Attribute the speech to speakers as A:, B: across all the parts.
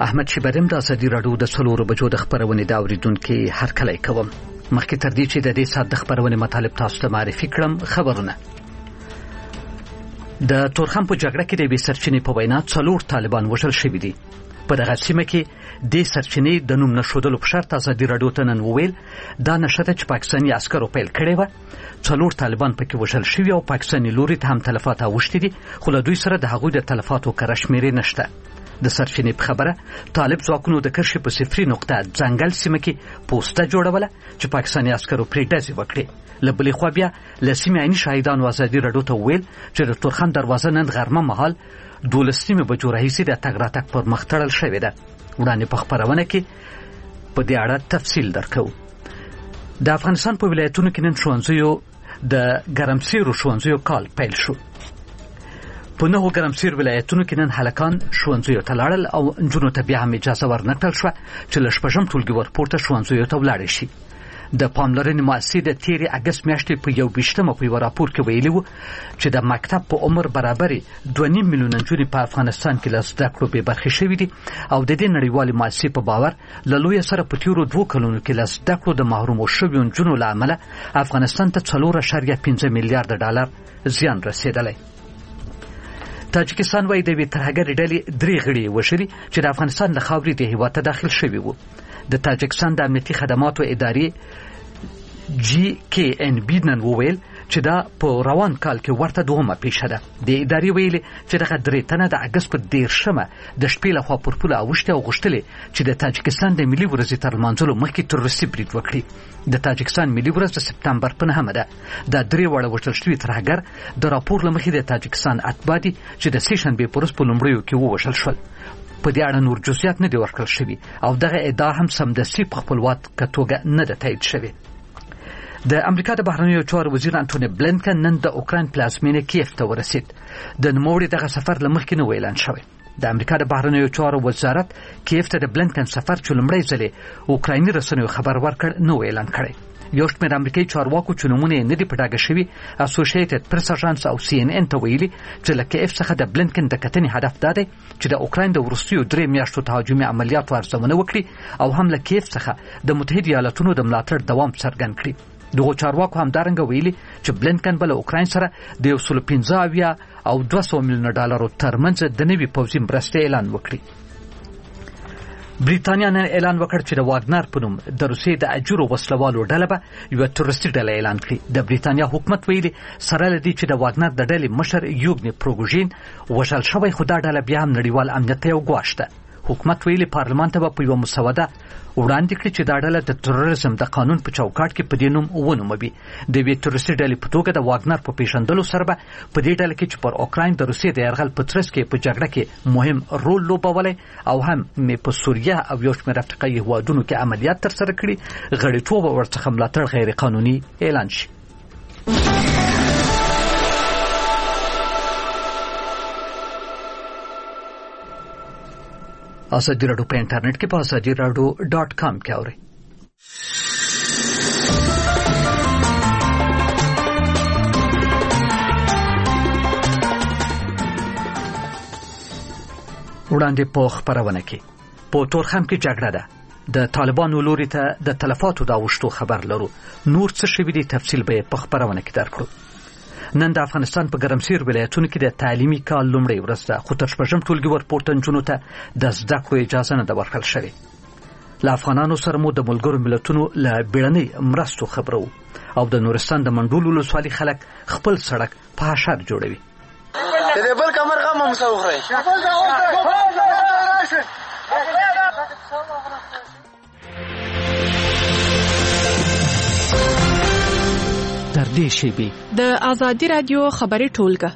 A: احمد شبرم د ازادي راډیو د 4 بجو د خبرونې دا اوریدونکو هرکلی کوم. مخکې تر دې چې د دې سات د خبرونې مطالب تاسو ته معرفي کړم، خبرونه. د تورخم په جګړه کې د بي سرچینې په وینا 4 طالبان وژل شوي دي. په دغه سیمه کې د سرچینې د نوم نشودلو په شرط ازادي راډیو ته نن وویل دا نشته چې پاکستاني عسکرو پیل کړی و. 4 طالبان پکې وژل شوي او پاکستاني لوري ته هم تلفات اوښتي دي، خو له دوی سره د هغوی د تلفاتو کره شمیرې نشته. د سرچینې په خبره طالب ځواکونو د کرشي په 0 نقطه ځنګل سیمه کې پوسټه جوړوله چې پاکستاني عسکرو پرې ډزې وکړي. له بلې خوا بیا له سیمې عیني شاهدانو ازادي راډیو ته وویل چې د تورخم دروازه نن غرمه مهال 12 بجو راهیسې د تګ راتګ پر مخ تړل شوې ده. وړاندې په خبرونه کې په دې اړه تفصیل درکو. د افغانستان په ولایتونو کې نن ښوونځیو د ګرمسیرو ښوونځیو کال پیل شو. په 9 ګرمسیر ولایتونو کې نن هلکان ښوونځیو ته لاړل او نجونو ته بیا هم اجازه ورنکړل شوه چې له شپږم ټولګي ورپورته ښوونځیو ته ولاړې شي. د پاملرنې مؤسسې د تېرې اګست میاشتې په 21 په یو راپور کې ویلي وو چې د مکتب په عمر برابرې 2.5 میلیونه نجونې په افغانستان کې له زده کړو بې برخې شوي دي او د دې نړیوالې مؤسسې په باور له لویه سره په تېرو 2 کلونو کې له زده کړو د محرومو شویو نجونو له امله افغانستان ته 4.5 میلیارډ ډالر زیان رسېدلی. تاجکستان وايي د یوې ترهګرې ډلې 3 غړي وشري چې د افغانستان له خاورې د هېواد ته داخل شوي وو. د تاجکستان د امنیتي خدماتو ادارې GKNB نن وویل چې دا په روان کال کې ورته دومره پیښه ده. د ادارې ویلي چې دغه 3 تنه د اګست په 13مه د شپې له خوا پر پوله اوښتي او غوښتلې چې د تاجکستان د ملي ورځې تر لمانځلو مخکې تروریستي برید وکړي. د تاجکستان ملي ورځ د سپتمبر په 9مه ده. دا 3 وړه وژل شوي ترهګر د راپور له مخې د تاجکستان اتباع دي چې د سېشنبې په ورځ په لومړیو کې ووژل شول. په دې اړه نور جزئیات نه دي ورکړل شوي او دغه ادعا هم سمدستي په خپلواکه توګه نه ده تایید شوې. د امریکا د بهرنیو چارو وزیر انټونی بلینکن نن د اوکراین پلازمینې کیف ته ورسید. د نوموړي دغه سفر له مخکې نه اعلان شوی. د امریکا د بهرنیو چارو وزارت کیف ته د بلینکن سفر چې لومړی ځلې اوکرایني رسنیو خبر ورکړ نو اعلان کړی. یو شمېر امریکایي چارواکو چې نومونه یې نه دي په ډاګه شوي اسوسییټډ پریس اژانس او CNN ته ویلي چې له کیف څخه د بلینکن د کتنې هدف دا دی چې د اوکراین د وروستیو 3 میاشتو تهاجمي عملیاتو ارزونه وکړي او هم له کیف څخه د متحده ایالاتونو د ملاتړ دوام څرګند کړي. دغه چارواکو همدارنګه ویلي چې بلینکن بل اوکراین سره د 115 او 200 میلیون ډالرو ترمنځ د نوي پوځي مرستې اعلان وکړي. بریتانیا نن اعلان وکړ چې د واګنر په نوم د روسیې د اجورو وسلوالو ډله به یو تروریستي ډله اعلان کړي. د بریتانیا حکومت ویلي سره لدی چې د واګنر د ډلې مشر یوګنی پروګوژین وژل شوی، خو دا ډله بیا هم نړیوال امنیت ته یو ګواښ ده. حکومت ویلي پارلمان ته به په یو مسوده وړاندې کړي چې دا ډله د تروریزم د قانون په چوکاټ کې په دې نوم ونوموي. د یوې تروریستي ډلې په توګه د واګنر په پیژندلو سره به په دې ډله کې چې پر اوکراین د روسیې د یرغل په ترڅ کې په جګړه کې مهم رول لوبولی او هم په سوریه او یو شمېر افریقایي هېوادونو کې عملیات ترسره کړي، غړیتوب ورڅخه ملاتړ غیر قانوني اعلان شي. ازادي راډیو په انټرنیټ کې په azadiradio.com کې اورئ. وړاندې په خبرونه کې په تورخم کې جګړه ده. د طالبانو لوري ته د تلفاتو د اوښتو خبر لرو. نور څه شوي دي تفصیل به په خبرونه کې درکړو. نن د افغانستان په ګرمسیر ولایتونو کې د تعلیمي کال لومړۍ ورځ ده، خو تر شپږم ټولګي ورپورته نجونو ته د زده کړو اجازه نه ده ورکړل شوې. له افغانانو سره مو د ملګرو ملتونو له بیړنۍ مرستو خبرو او د نورستان د منډول ولسوالۍ خلک خپل سړک په حشر جوړوي.
B: د بل کمر غم مسوخري
A: در دې شیبې
C: د ازادي رادیو خبري ټولګه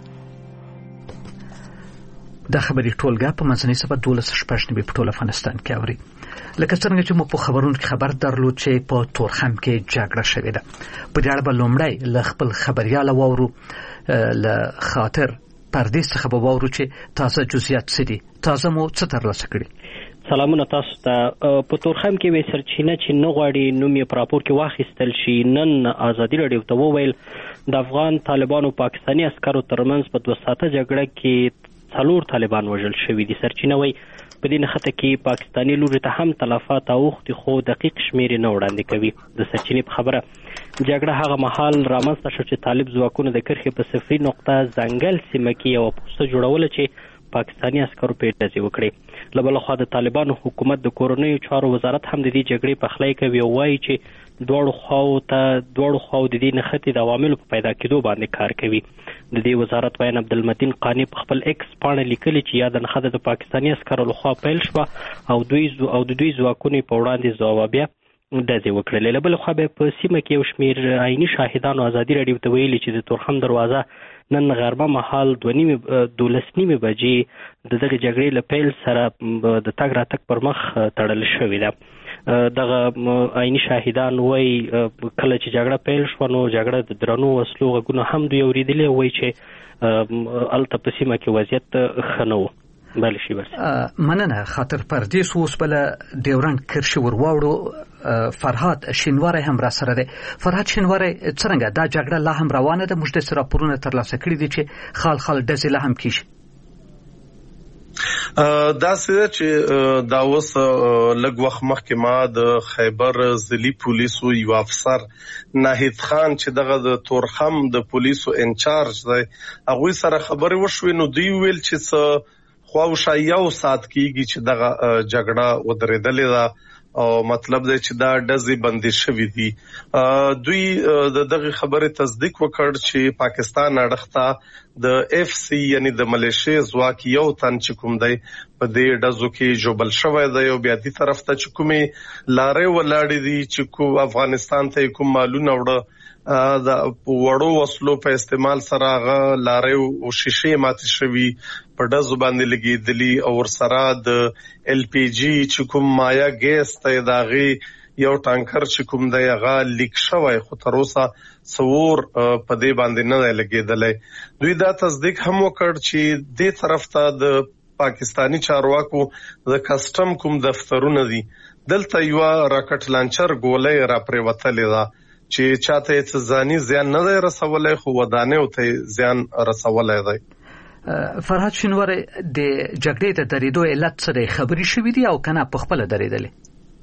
A: د خبري ټولګه په منځنۍ سبا 12 په ټول افغانستان کې اوري. لکه څنګه چې مو په خبرونو کې خبر درلود چې په تورخم کې جګړه شوې ده. په دې اړه به لومړی له خپل خبريال واورو له خاطر پردیس څخه به واورو چې تازه جزئیات څه دي. تازه مو څه ترلاسه کړي؟
D: سلامونه تاسو ته. په تورخم کې وې سرچینه چې نه غواړي نوم یې په راپور کې واخیستل شي. نن ازادي راډیو ته وویل د افغان طالبانو پاکستاني عسکرو ترمنځ په 2 ساعته جګړه کې 4 طالبان وژل شوي دي. سرچینه وایي په دې نښته کې پاکستاني لوري ته هم تلفات اوښتي خو دقیق شمېرې نه وړاندې کوي. د سرچینې په خبره جګړه هغه مهال رامنځته شو چې طالب ځواکونو د کرښې په صفري نقطه ځنګل سیمه کې یوه پوسته جوړوله چې پاکستاني عسکرو په ډزې وکړې. له بله خوا د طالبانو حکومت د کورنیو چارو وزارت هم د دې جګړې پخلی کوي او وایي چې دواړو خواو د دې نښتې د عواملو په پیدا کېدو باندې کار کوي. د دې وزارت ویان عبدالمتین قانی په خپل ایکس پاڼه لیکلي چې یاده نښته د پاکستاني عسکرو لخوا پیل شوه او د دوی ځواکونو په وړاندې ځوابیه ډزې وکړلې. له بلې خوا بیا په سیمه کې یو شمېر عیني شاهدانو ازادي راډیو ته ویلي چې د تورخم دروازه نن غرمه مهال 12:30 بجې د دغه جګړې له پیل سره د تګ راتګ پر مخ تړل شوې ده. دغه عیني شاهدان وایي کله چې جګړه پیل شوه نو جګړه د درنو وسلو غږونه هم دوی اورېدلي او وایي چې هلته په سیمه کې وضعیت ښه نه و. بله شي
A: مننه. خاطر پردیس اوس بله ډیورنډ کرښې ور واوړو فرهاد شینواری هم را سره دی. فرهاد شینواری څرنګه دا جګړه لا هم روانه ده؟ موږ داسې راپورونه ترلاسه کړي دي چې خال ډزې لا هم کیږي.
E: داسې ده چې دا اوس لږ وخت مخکې ما د خیبر ضلعي پولیسو یو افسر ناهید خان چې دغه د تورخم د پولیسو انچارج دی هغوی سره خبرې وشوې نو دوی ویل چې خواوشا یو ساعت کېږي چې دغه جګړه ودرېدلې ده او مطلب دی چې دا ډزې بندې شوې دي. دوی د دغه خبرې تصدیق وکړ چې پاکستان اړخته د اف سی یعنی د ملیشیا ځواک یو تن چې کوم دی په دې ډزو کې جوبل شوی دی او بیا دې طرف ته چې کومې لارې ولاړې دي چې افغانستان ته کوم مالونه وړه د وړو وسلو په استعمال سره هغه لارې او شیشې ماتې شوي په ډزو باندې لګېدلي او ورسره د ایل پی جي چې کوم مایا ګیس ته د هغې یو ټانکر چې کوم دی هغه لیک شوی خو تر اوسه څور په دې باندې نه دی لګېدلی. دوی دا تصدیق هم وکړ چې دې طرف ته د پاکستاني چارواکو د کسټم کوم دفترونه دي دلته یوه راکټ لانچر ګولۍ را پرېوتلې ده چې چاته یې ځاني زیان نه دی رسولی خو ودانیو ته زیان رسولی دی.
A: فرهاد شینواری د جګړې د درېدو علت څه دی؟ خبرې شوي دي او که نه په خپله درېدلې؟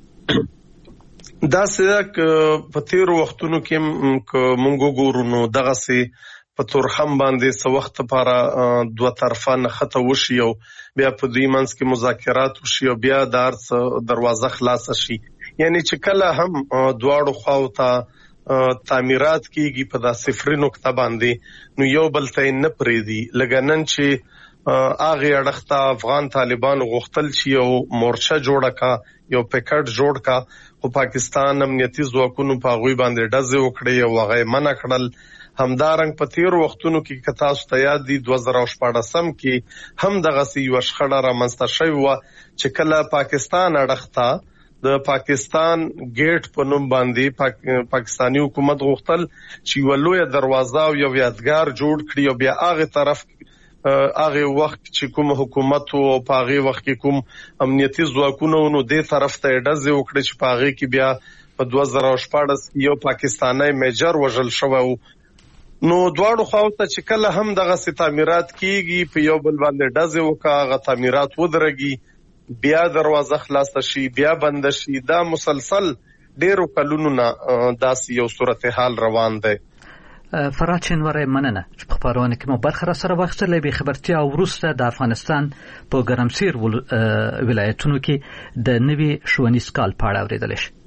E: داسې ده په تېرو وختونو کې که موږ وګورو نو دغسې په تورخم باندې څه وخت لپاره دوه طرفه نښته وشي او بیا په دوی منځ کې مذاکرات وشي او بیا د هر څه دروازه خلاصه شي. یعنی چې کله هم دواړو خواو ته تعمیرات کیږي په دا صفري نقطه باندې نو یو بل ته نه پرېږدي. لکه نن چې هغې اړخ ته افغان طالبانو غوښتل چې یو مورچه جوړه کا یو پیکټ جوړ کا خو پاکستان امنیتي ځواکونو په هغوی باندې ډزې وکړې او هغه یې منع کړل. همدارنګ په تېرو وختونو کې که تاسو ته یاد دي 2014 کې هم دغسې یوه شخړه رامنځته شوې وه چې کله پاکستان اړخ ته د پاکستان گیټ په نوم باندې پاکستانی حکومت غوښتل چې یوه لویه دروازه او یو یادګار جوړ کړي او بیا هغې طرف هغې وخت چې کوم حکومت او په هغې وخت کې کوم امنیتي ځواکونه نو دې طرف ته یې ډزې وکړې چې په هغې کې بیا په 2014 کې یو پاکستانی میجر وژل شوی و. نو دواړو خواو ته چې کله هم دغسې تعمیرات کېږي په یو بل باندې ډزې وکړه هغه تعمیرات ودرېږي بیا دروازه خلاصه شي بیا بنده شي. دا مسلسل ډیرو کلونو نه داسې یو صورتحال روان دی.
A: فرهاد شینواری مننه چې په خپرونه کې مو برخه را سره واخیستله. بې خبرتیا وروسته د افغانستان په ګرمسیر ولایتونو کې د نوي ښوونیز کال په اړه اورېدلی شي.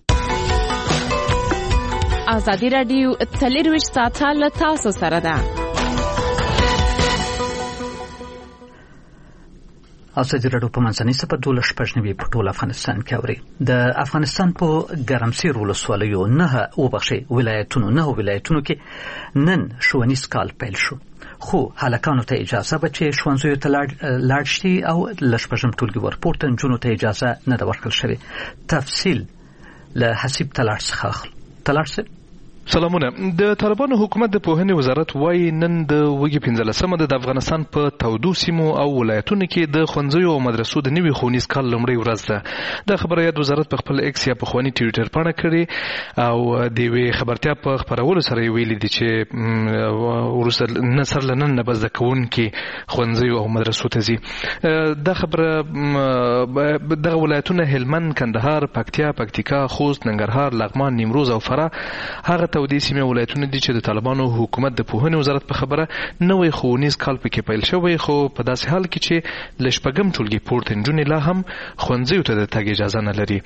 C: ازادي راډیو 24 ساعته له تاسو سره ده.
A: ازادي راډیو په منځنۍ سپه 12 په ټول افغانستان کې اوري. د افغانستان په ګرمسیر ولسوالیو 9 ولایتونو کې نن ښوونیز کال پیل شو خو هلکانو ته اجازه به چې ښوونځیو ته لاړ شي او له شپږم ټولګي ورپورته نجونو ته اجازه نه ده ورکړل شوې. تفصیل له حسیب تلاړ څخه اخلو. تلاړ صاحب
F: سلامونه. د طالبانو حکومت د پوهنې وزارت وايي نن د وګي 15مه د افغانستان په تودو سیمو او ولایتونو کې د ښوونځیو او مدرسو د نوي ښوونیز کال لومړۍ ورځ ده. د خبره یاد وزارت په خپل ایکس یا پخواني ټویټر پاڼه کړې او د یوې خبرتیا په خپرولو سره ویلي دي چې وروسته نصر لنن نه بس د کوونکي ښوونځیو او مدرسو ته ځي. دا خبره دغه ولایتونه هلمند، کندهار، پکتیا، پکتیکا، خوست، ننګرهار، لغمان، نیمروز او فراه هغه تودې سیمې ولایتونه دي چې د طالبانو حکومت د پوهنې وزارت په خبره نوی ښوونیز کال پکې پیل شوی، خو په داسې حال کې چې له شپږم ټولګي پورته نجونې لا هم ښوونځیو ته د تګ اجازه نه لري.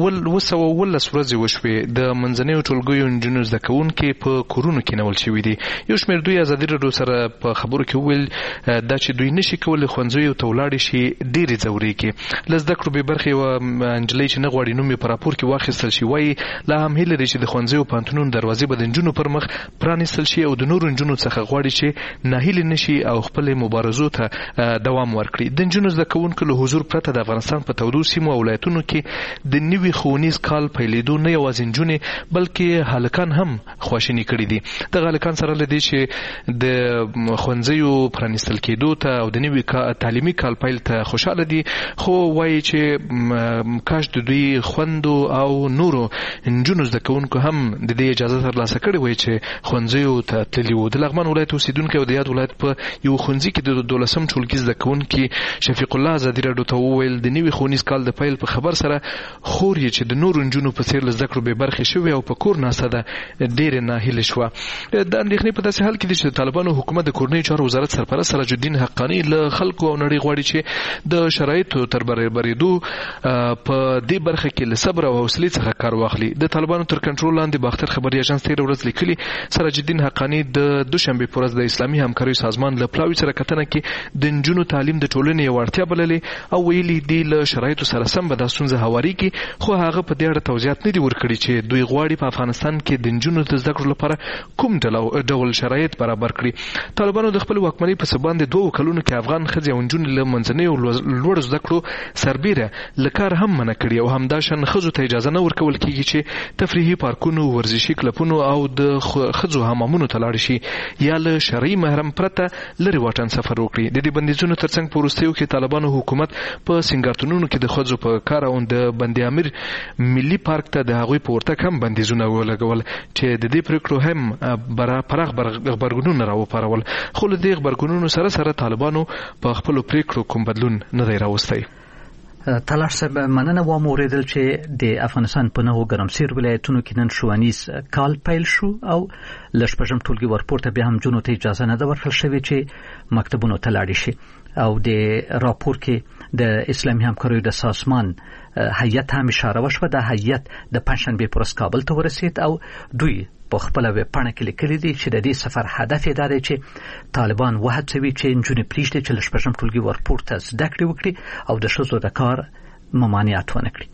F: 219 ورځې وشوې د منځنیو ټولګیو نجونو زده کوونکي په کورونو کې نول شوي دي. یو شمېر دوی ازادي راډیو سره په خبرو کې وویل دا چې دوی نشي کولی ښوونځیو ته ولاړې شي ډېرې ځورېږي. له زده کړو بې برخې یوه نجلۍ چې نه غواړي نوم یې په راپور کې واخیستل شي وایي لا هم هیله لري چې د ښوونځیو پوهنتونونو دروازې به د نجونو پر مخ پرانیستل شي او د نورو نجونو څخه غواړي چې ناهیلې نشي او خپلې مبارزو ته دوام ورکړي. د نجونو زده کوونکو له حضور پرته د افغانستان په تودو سیمو او ولایتونو کې د نوي ښوونیز کال پیلېدو نه یوازې نجونې بلکې هلکان هم خواشیني کړي دي. دغه هلکان سره له دې چې د ښوونځیو پرانیستل کېدو ته او د نوي تعلیمي کال پیل ته خوشحاله دي، خو وایي چې کاش د دوی خویندو او نورو نجونو زده کوونکو هم د دې اجازه ترلاسه کړې وای چې ښوونځیو ته تللي وو. د لغمان ولایت اوسیدونکی او د یاد ولایت په یو ښوونځي کې د 12 ټولګي زده کوونکي شفیق الله ازادي راډیو ته وویل د نوي ښوونیز کال د پیل په خبر سره خور یې چې د نورو نجونو په څېر له زده کړو بې برخې شوې او په کور ناسته ده ډېرې ناهیلې شوه. د اندېښنې په داسې حال کې دی چې د طالبانو حکومت د کورنیو چارو وزارت سرپرست سراج الدین حقاني له خلکو او نړۍ غواړي چې د شرایطو تر برابرېدو په دې برخه کې له صبر او حوصلې څخه کار واخلي. د طالبانو تر کنټرول لاندې باختر خبري اژانس تېره ورځ لیکلي سراج الدین حقاني د دوشنبې په ورځ د اسلامي همکاریو سازمان له پلاوي سره کتنه کې د نجونو تعلیم د ټولنې یوه اړتیا بللې او ویلي دي له شرایطو سره سم به دا ستونزه هوارېږي، خو هغه په دې اړه توضیحات نه دي ورکړي چې دوی غواړي په افغانستان کې د نجونو د زده کړو لپاره کوم ډول شرایط برابر کړي. طالبانو د خپل واکمنۍ په څه باندې 2 کلونو کې افغان ښځې او نجونې له منځنیو لوړو زده کړو سربیره له کار هم منع کړي او همداشان ښځو ته اجازه نه ورکول کېږي چې تفریحي پارکونو، ورزشي کلبونو او د ښځو حمامونو ته لاړ شي یا له شرعي محرم پرته لرې واټن سفر وکړي. د دې بندیزونو ترڅنګ په وروستیو کې طالبانو حکومت په سنګارتونونو کې د ښځو په کار او د بند امیر ملي پارک ته د هغوی په ورتګ هم بندیزونه ولګول چې د دې پرېکړو هم پراخ غبرګونونه راوپارول، خو له دې غبرګونونو سره سره طالبانو په خپلو پرېکړو کوم بدلون نه دی راوستی.
A: تلاش صاحب مننه وام اوریدل چې د افغانستان په نوو ګرمسیر ولایتونو کې نن ښوونیز کال پیل شو او له شپږم ټولګي ورپورته بیا هم جنونو ته اجازه نه ده ورکړل شوې چې مکتبونو ته لاړې شي. او د راپور کې د اسلامي همکاریو د سازمان هیئت هم اشاره وشوه. د هیئت د پنجشنبې په ورځ کابل ته ورسید او دوی په خپل ویبپاڼه کې لیکلي دي چې د دې سفر هدف یې دا دی چې طالبان وهڅوي چې نجونې پرېږدي چې له شپږم ټولګي ورپورته زده کړې وکړي او د ښځو د کار ممانعت ونه کړي.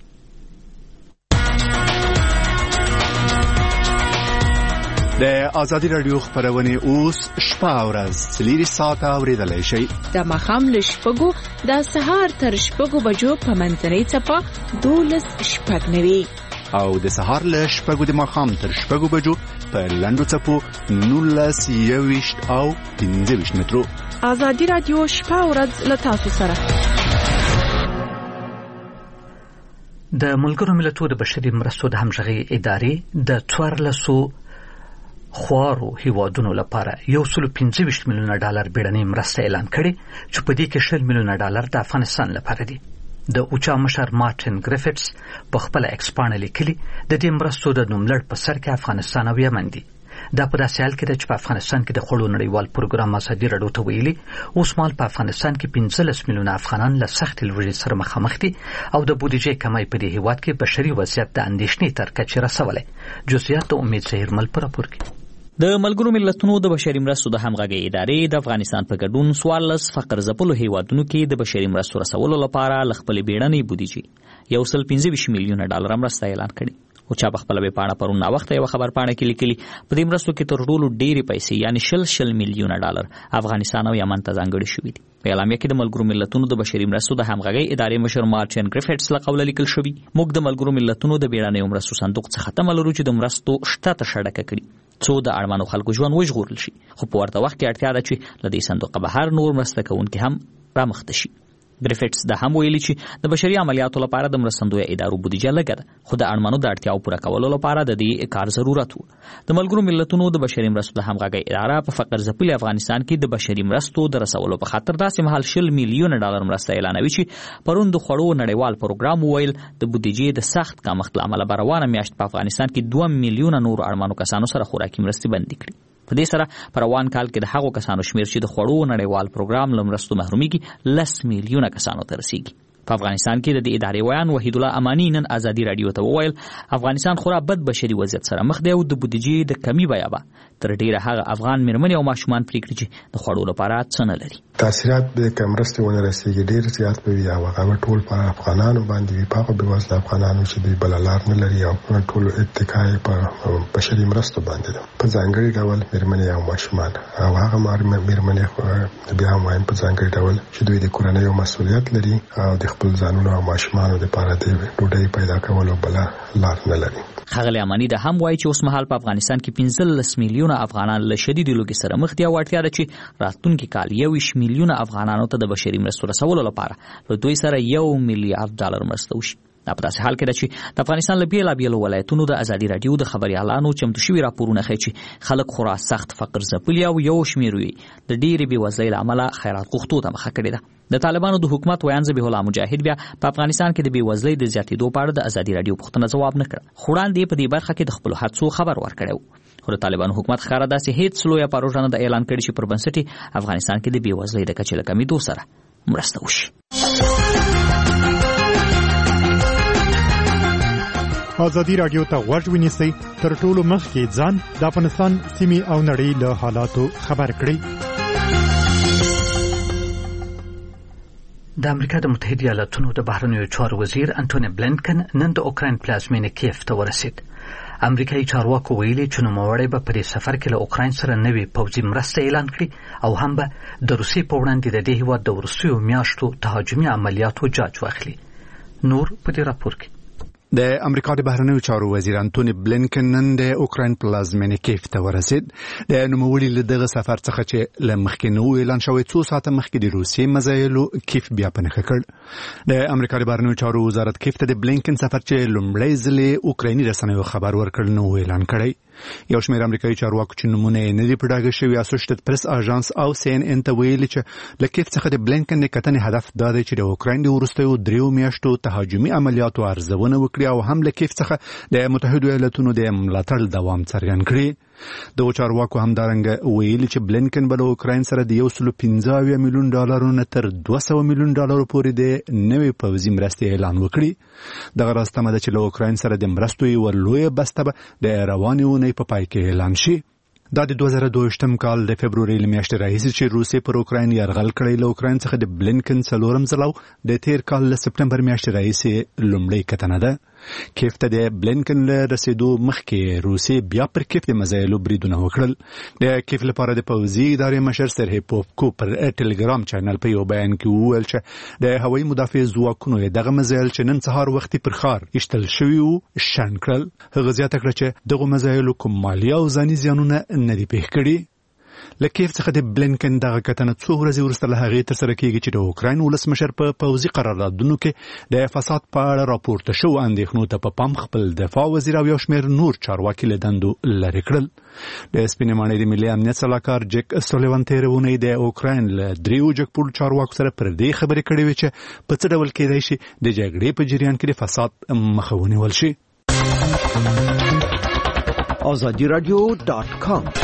G: د ازادي راډیو خبرونه اوس شپه او ورځ 4 ساعته اوریدلای شئ.
C: د ماښام له 6 د سهار تر 6 بجو په منځنۍ څپه 12:09
G: او د سهار له 6 د ماښام تر 6 بجو په لنډو څپو 19:20 او 15 مترو.
C: ازادي راډیو شپه او ورځ له تاسو سره.
A: د ملګرو ملتونو د بشري مرستو د همغږۍ ادارې د 14 خوارو هیوادونو لپاره $125 میلیونه بیړنۍ مرسته اعلان کړې چې په دې کې $20 میلیونه د افغانستان لپاره دي. د اوچا مشر مارټین ګریفټس په خپل ایکس پاڼه لیکلي د دې مرستو د نوملړ په سر کې افغانستان او یمن دي. دا په داسې حال کې ده چې په افغانستان کې د خوړو نړیوال پروګرام ازادي راډیو ته ویلي اوس مهال په افغانستان کې 15 میلیونه افغانان له سختې لوږې سره مخامخ دي او د بودیجې کمی په دې هیواد کې بشري وضعیت د اندېښنې تر کچې رسولی. جزئیات د امید زهیرمل په راپور کې.
H: د ملګرو ملتونو د بشري مرستو د همغږۍ ادارې د افغانستان په ګډون 14 فقر ځپلو هیوادونو کې د بشري مرستو رسولو لپاره له خپلې بیړنۍ بودیجې $125 میلیونه مرسته اعلان کړې. او چا خپل به پاڼه پرون نا وخت یو خبر پاڼه کې لیکلي په دې مرستو کې تر ټولو ډېری پیسې یعنی 100 میلیونه ډالر افغانستان او یمن ته ځانګړي شوي دي. په اعلامیه کې د ملګرو ملتونو د بشري مرستو د همغږۍ ادارې مشر مارټین ګریفټس له قوله لیکل شوي موږ د ملګرو ملتونو د بیړنیو مرستو صندوق څخه تمه لرو چې د مرستو شته تشړکه کړي څو د اړمنو خلکو ژوند وژغورل شي، خو په ورته وخت کې اړتیا ده چې له دې صندوقه بهر نور مرسته کوونکي هم رامخته شي. ګریفټس دا هم ویلي چې د بشري عملیاتو لپاره د مرستندویه ادارو بودیجه لږه ده، خو د اړمنو د اړتیاو پوره کولو لپاره د دې کار ضرورت و. د ملګرو ملتونو د بشري مرستو د همغږۍ اداره په فقر ځپلي افغانستان کې د بشري مرستو د رسولو په خاطر داسې مهال 100 میلیونه ډالر مرسته اعلانوي چې پرون د خوړو نړیوال پروګرام ویل د بودیجې د سخت کمښت له امله به روانه میاشت په افغانستان کې 2 میلیونه نور اړمنو کسانو سره خوراکي مرستې بندي کړي. په دې سره په روان کال کې د هغو کسانو شمیر چې د خوړو نړیوال پروګرام له مرستو محرومیږي 10 میلیونه کسانو ته رسیږي. په افغانستان کې د دې ادارې ویان وحید الله امانی نن ازادي رادیو ته وویل افغانستان خورا بد بشري وضعیت سره مخ دی او د بودیجې د کمی بیه به تر ډیره هغه افغان میرمنې او ماشومان پریکړي چې د خوړو لپاره څه نه لري.
I: تاثیرات به کمرستې ونه رسیږي ډیر زیات به وي او هغه ټول په افغانانو باندې وي، په بې وزله افغانانو چې دوی بل لار نه لري او ټول اتکا په بشري مرستو باندې ده، په ځانګړي ډول میرمنې او ماشومان او هغه میرمنې بیا هم وایم په ځانګړي ډول چې دوی د کورنۍ مسؤلیت لري او د خپل ځانونو او ماشومانو لپاره د ډوډۍ پیدا کولو بل لار نه لري.
H: ښاغلی امانی دا هم وایي چې اوس مهال په افغانستان کې 15 میلیونه افغانان له شدید لوږې سره مخ دي او اړتیا ده چې راتلونکي کال 21 میلیونه افغانانو ته د بشري مرستو رسولو لپاره له دوی سره 1 میلیارډ ډالر مرسته وشي. دا په داسې حال کې ده چې د افغانستان له بیلابیلو ولایتونو د ازادي راډیو د خبریالانو چمتو شوي راپورونه ښیي چې خلک خورا سخت فقر ځپلي او یو شمېر یې د ډېرې بېوزلۍ له امله خیرات غوښتو ته مخه کړې ده. د طالبانو د حکومت ویان ذبیح الله مجاهد بیا په افغانستان کې د بېوزلۍ د زیاتېدو په اړه د ازادي راډیو پوښتنه ځواب نه کړه، خو وړاندې په دې برخه کې د خپلو هڅو خبر ورکړی و. خو د طالبانو حکومت ښکاره داسې هېڅ لویه پروژه نه ده اعلان کړې چې پر بنسټ یې افغانستان کې د بېوزلۍ د کچې له کمېدو سره مرسته وشي.
J: ازادي راډیو ته غوږ ونیسئ، تر ټولو مخکې ځان د افغانستان سیمې او نړۍ له حالاتو خبر کړئ.
A: د امریکا د متحده ایالاتونو د بهرنیو چارو وزیر انټونی بلینکن نن د اوکراین پلازمینې کیف ته ورسید. امریکایي چارواکو ویلي چې نوموړی به په دې سفر کې له اوکراین سره نوې پوځي مرسته اعلان کړي او هم به د روسیې په وړاندې د دې هېواد د وروستیو میاشتو تهاجمي عملیاتو جاج واخلي. نور په دې راپور کې
G: د امریکا د بهرنیو چارو وزیر انټونی بلینکن نن د اوکراین پلازمینې کیف ته ورسید. د نوموړي له دغه سفر څخه چې له مخکې نو اعلان شوی 2 ساعته مخکې د روسیې مزایلو کیف بیا په نښه کړ. د امریکا د بهرنیو چارو وزارت کیف ته د بلینکن سفر چې لومړی ځل اوکرایني رسنیو خبر ورکړ نو اعلان کړی. یو شمېر امریکایي چارواکو چې نمونه یې نه دي په ډاګه شوي اسوشیټډ پریس اژانس او CNN ته ویلي چې له کیف څخه د بلینکن د کتنې هدف دا دی چې د اوکراین د وروستیو 3 میاشتو تهاجمي عملیاتو ارزونه وکړي او هم له کیف څخه د متحده ایالاتونو د ملاتړ دوام څرګند کړي. د چارواکو همدارنګه ویلي چې بلینکن به له اوکراین سره د 115 میلیون ډالرو نه تر 200 میلیون ډالرو پورې د نوې پوځي مرستې اعلان وکړي. دغه راز تمه ده چې له اوکراین سره د مرستو یوه لویه بسته به د روانې اونۍ په پای کې اعلان شي. دا د 2022 کال د فبروري له میاشتې راهیسې چې روسیې پر اوکراین یرغل کړی له اوکراین څخه د بلینکن څلورم ځل او د تیر کال له سپټمبر میاشتې راهیسې لومړۍ کتنه ده. کیف ته د بلینکن له رسیدو مخکې روسیې بیا پر کیف د مزایلو بریدونه وکړل. د کیف لپاره د پوځي ادارې مشر سرهی پوفکو پر ټلګرام چینل په یو بیان کې وویل چې د هوایي مدافع ځواکونو دغه مزایل چې نن سهار وختي پر ښار ایشتل شوي وو شنډ کړل. هغه زیاته کړه چې دغو مزایلو کوم مالي او ځاني زیانونه نه دي پېښ کړي. له کیف څخه د بلینکن دغه کتنه څو ورځې وروسته له هغې ترسره کېږي چې د اوکراین ولسمشر په پوځي قراردادونو کې د فساد په اړه راپورته شوو اندېښنو ته په پام خپل دفاع وزیر او یو شمېر نور چارواکي له دندو لرې کړل. د سپینې ماڼۍ د ملي امنیت سلاکار جک سولیوان تېره اونۍ د اوکراین له 3 جګپوړو چارواکو سره پر دې خبرې کړې وې چې په څه ډول کېدای شي د جګړې په جریان کې د فساد مخه ونیول شي.
K: azadiradio.com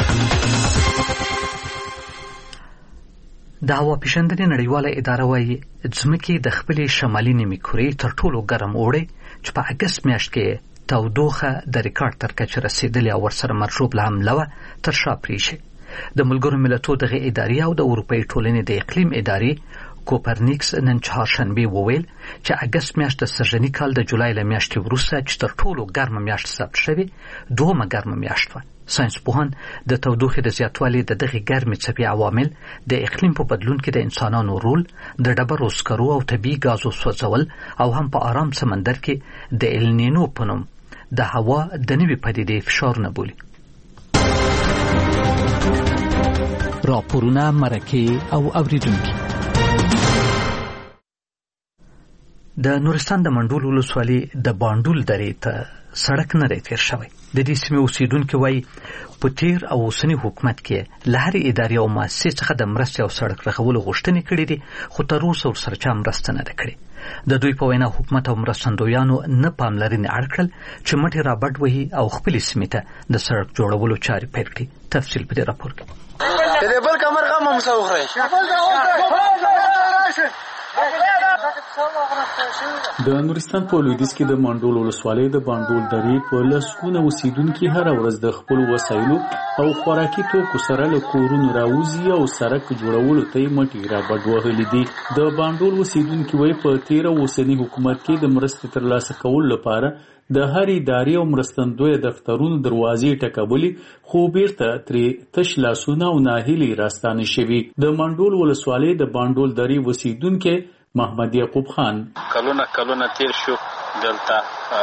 A: د هوا پیژندنې نړیواله اداره وايي ځمکې د خپلې شمالي نیمې کورې تر ټولو ګرم اوړی چې په اګست میاشت کې تودوخه د ریکارډ تر کچې رسېدلې او ورسره مرشوب له حمله وه تر شا پرېښې. د ملګرو ملتونو دغه ادارې او د اروپایي ټولنې د اقلیم ادارې کوپرنیکس نن چهارشنبه وویل چې اګست میاشت د سږني کال د جولای له میاشتې وروسته چې تر ټولو ګرمه میاشت ثبت شوې دومره ګرمه میاشت وه. ساینسپوهان د تودوخې د زیاتوالي د دغې ګرمې څپې عوامل د اقلیم په بدلون کې د انسانانو رول، د ډبرو سکرو او طبیعي ګازو سوځول او هم په آرام سمندر کې د النینو په نوم د هوا د نوې پدیدې فشارونه بولي. راپورونه، مرکې او اوریدونکي. د نورستان د منډول ولسوالۍ د باندول درې ته سړک نه دی تیر شوی. د دې سیمې اوسیدونکي وایي په تیر او اوسني حکومت کې له هرې ادارې او مؤسسې څخه د مرستې او سړک رغولو غوښتنې کړې دي، خو تر اوسه ورسره چا مرسته نه ده کړې. د دوی په وینا حکومت او مرستندویانو نه پاملرنې اړ کړل چې مټې رابډ وهي او خپلې سیمې ته د سړک جوړولو چارې پیل کړي. تفصیل په دې راپور کې.
B: بل کمر غم هم سوخري
K: د نورستان په لویدیځ کې د منډول ولسوالۍ د باندول درې په لسګونه اوسیدونکي هر ورځ د خپل وسایلو او خوراکي توکو سره له کورونو راوځي او سړک جوړولو ته یې مټې رابډ وهلي دي. د باندول اوسیدونکي وایي په تیر او اوسني حکومت کې د مرستې ترلاسه کولو لپاره د هر ادارې او مرستندوی دفترونو دروازې ټکولې، خو بیرته ترې تش لاسونه او ناهیلي راستانه شوي. د منډول ولسوالۍ د باندول درې اوسیدونکی محمد یعقوب خان:
L: کلونه تیر شو، دلته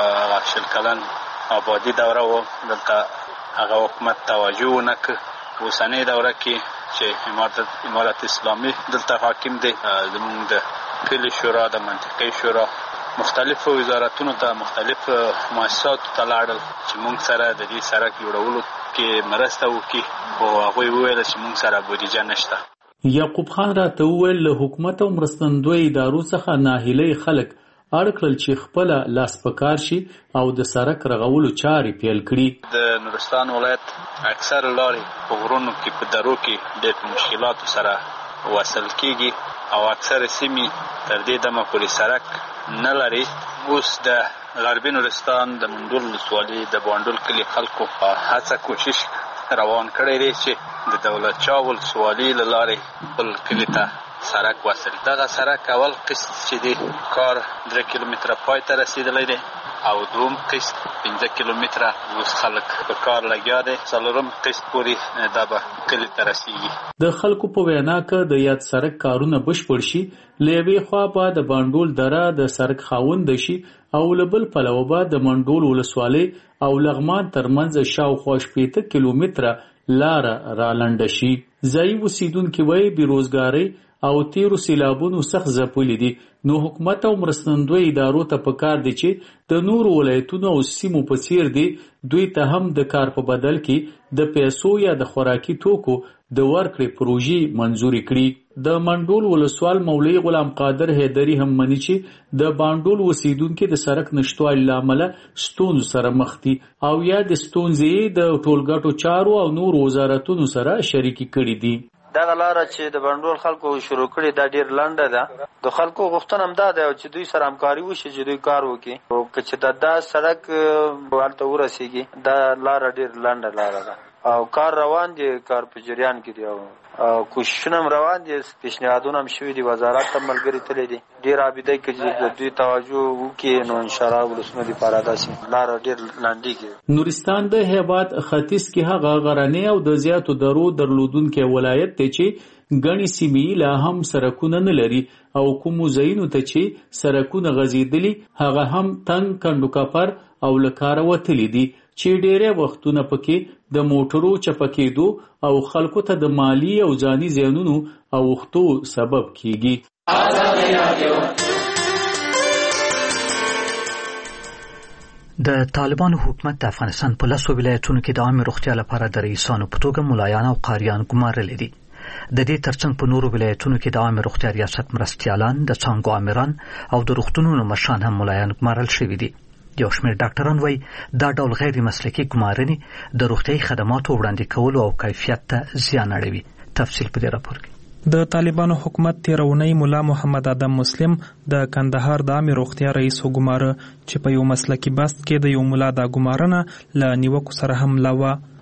L: شل کلن آبادی دوره و، دلته هغه حکومت توجه ونه کړ. اوسنۍ دوره کې چې امارت اسلامي دلته حاکم دی، زموږ د کلي شورا، د منطقې شورا، مختلفو وزارتونو ته، مختلف مؤسساتو ته لاړل چې موږ سره د دې سړک جوړولو کې مرسته وکړي، خو هغوی وویل چې موږ سره بودیجه نشته.
K: یعقوب خان راته وویل له حکومت او مرستندوی ادارو څخه ناهیلي خلک اړ کړل چې خپله لاس په کار شي او د سړک رغولو چارې پیل کړي.
L: د نورستان ولایت اکثر لارې په غرونو کې، په درو کې ډېر مشکلاتو سره وصل کېږي او اکثر سیمې تر دې دمه پورې سړک نه لري. اوس د غربي نورستان د منډول ولسوالۍ د باندول کلي خلکو هڅه کوشش روان کړی دی چې د دولت شاه ولسوالۍ له لارې خپل کلي ته سړک وصل. دغه سړک اول قسط چې دی کار 3 کیلومتره پای ته رسیدلی دی او دوم قسط 15 کیلومتره اوس خلک په کار لګیا دی. څلورم قسط پورې دا به کلي ته رسیږي.
K: د خلکو په وینا که د یاد سړک کارونه بشپړ شي، له یوې خوا به د باندول دره د سړک خاوند شي او له بل پلوه به د منډول ولسوالۍ او لغمان ترمنځ شاوخوا 80 کیلومتره لاره را لنډه شي. ځایي اوسیدونکي وایي بېروزګارۍ او تیرو سیلابونو سخت ځپلي دي، نو حکومت او مرستندوی ادارو ته پکار دي چې د نورو ولایتونو او سیمو په څیر دي دوی ته هم د کار په بدل کې د پیسو یا د خوراکي توکو د ورکړې پروژې منظوري کړي. د منډول ولسوال مولوي غلام قادر حیدري هم مني چې د باندول اوسیدونکي د سړک نشټوالي له امله ستونزو سره مخ دي او یا د ستونزې د ټولګټو چارو او نور وزارتونو سره شریکي کړي دي.
B: دغه لاره چې د باندول خلکو شروع کړي دا ډیر لنډه ده. د خلکو غوښتنه هم دا ده چې دوی سره همکاري وشي، چې دوی کار وکړي او چې دا سړک ورته ورسیږي. دا لاره ډیر لنډه لاره ده او کار روان دي، کار په جریان کې دی او کوششونه هم روان دي، پیشنهادونه هم شوي دي، وزارت ته ملګري تللی دي. ډیر عابده کې چې دوی توجه وکړي نو انشاءالله ولسونه دي پاره داسې لاره ډیر لنډیږي.
K: نورستان د هیواد ختیځ کې هغه غرنی او د زیاتو درو درلودونکي ولایت دی چې ګڼې سیمې لا هم سړکونه نه لري او کومو ځایونو ته چې سړکونه غځېدلي هغه هم تنګ کنډو کپر او له کاره وتلي دي چې ډېری وختونه پکې د موټرو چپه کېدو او خلکو ته د مالی او ځاني زیانونو اوښتو سبب کیږي.
A: د طالبانو حکومت د افغانستان په 10 ولایتونو کې د عامه روغتیا لپاره د رئیسانو په توګه ملایان او قاریان ګمارلي دي. د دې ترڅنګ په نورو ولایتونو کې د عامه روغتیا ریاست مرستیالان، د څانګو آمران او د روغتونونو مشران هم ملایان ګمارل شوي دي. یو شمېر ډاکټران وایي دا ډول غیر مسلکي ګمارنې د روغتیايي خدماتو وړاندې کولو او کیفیت ته زیان اړوي. تفصیل په دې راپور کې.
M: د طالبانو حکومت تیرونی مولا محمد آدم مسلم د کندهار د عامه روغتیا رئیس وګماره چې په یو مسلکي بست کې د یو مولا د ګمارنه ل نیوکو سره هم لاوه.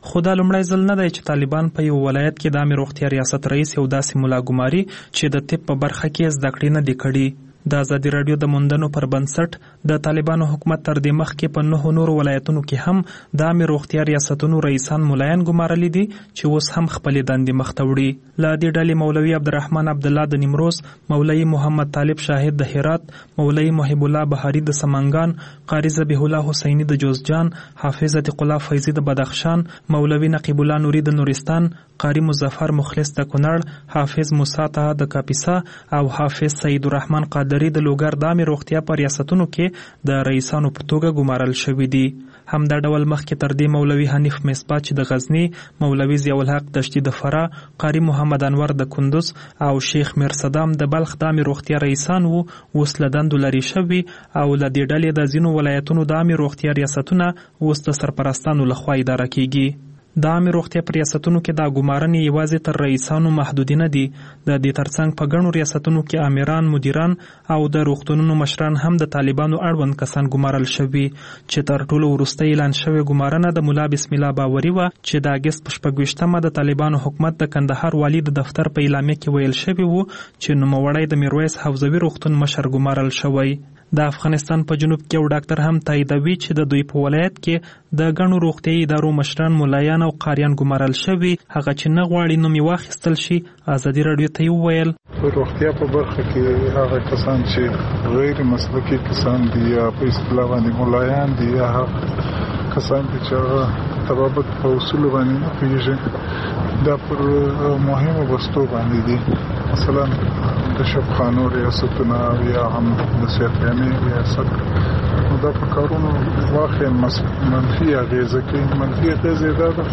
M: خو دا لومړی ځل نه دی چې طالبان په یو ولایت کې د عامې روغتیا ریاست رئیس یو داسې ملا ګماري چې د طب په برخه کې زده کړې نه دي کړي. د ازادي راډیو د موندنو پر بنسټ د طالبانو حکومت تر دې مخکې په 9 نورو ولایتونو کې هم د عامې روغتیا ریاستونو رئیسان ملایان ګمارلي دي چې اوس هم خپلې دندې مخته وړي. له دې ډلې مولوي عبدالرحمن عبدالله د نیمروز، مولوي محمد طالب شاهد د هرات، مولوي محب الله بهاري د سمنګان، قاری ذبیح الله حسیني د جوزجان، حافظ عتیق الله فیضي د بدخشان، مولوي نقیب الله نوري د نورستان، قاری مظفر مخلص د کونړ، حافظ موسی طه د کاپیسا او حافظ سید الرحمن قادری د لوګر د عامې روغتیا په ریاستونو کې د رئیسانو په توګه ګمارل شوي دي. همدا ډول مخکې تر دې مولوي حنیف مصباح چې د غزنی، مولوي ضیاء الحق دشتي د فراه، قاری محمد انور د کندوز او شیخ میر صدام د بلخ د عامې روغتیا رئیسان وو، اوس له دندو لرې شوي او له دې ډلې د ځینو ولایتونو د عامې روغتیا ریاستونه اوس د سرپرستانو لخوا اداره کیږي. د عامې روغتیا په ریاستونو کې دا ګمارنې یوازې تر رئیسانو محدودې نه دي. د دې ترڅنګ په ګڼو ریاستونو کې امیران، مدیران او د روغتونونو مشران هم د طالبانو اړوند کسان ګمارل شوي چې تر ټولو وروسته اعلان شوې ګمارنه د ملا بسم الله باوري وه چې د اګست په 26مه د طالبانو حکومت د کندهار والي د دفتر په اعلامیه کې ویل شوي وو چې نوموړی د میرویس حوزوي روغتون مشر ګمارل شوی. د افغانستان په جنوب کې یو ډاکټر هم تاییدوي چې د دوی په ولایت کې د ګڼو روغتیايي ادارو مشران، ملایان او قاریان ګمارل شوي. هغه چې نه غواړي نوم یې واخیستل شي ازادي راډیو ته یې وویل
N: په روغتیا په برخه کې هغه کسان چې غیر مسلکي کسان دي یا په اصطلاح باندې ملایان دي یا هغه کسان دي چې هغه طبابت په اصول باندې نه پوهېږي، دا پر مهمو بستو باندې دي. مثلا د شفخانو ریاستونه یا هم د سیرخانې ریاست، نو دا په کارونو واقعا منفي اغیزه کوي. منفي اغیزه دا ده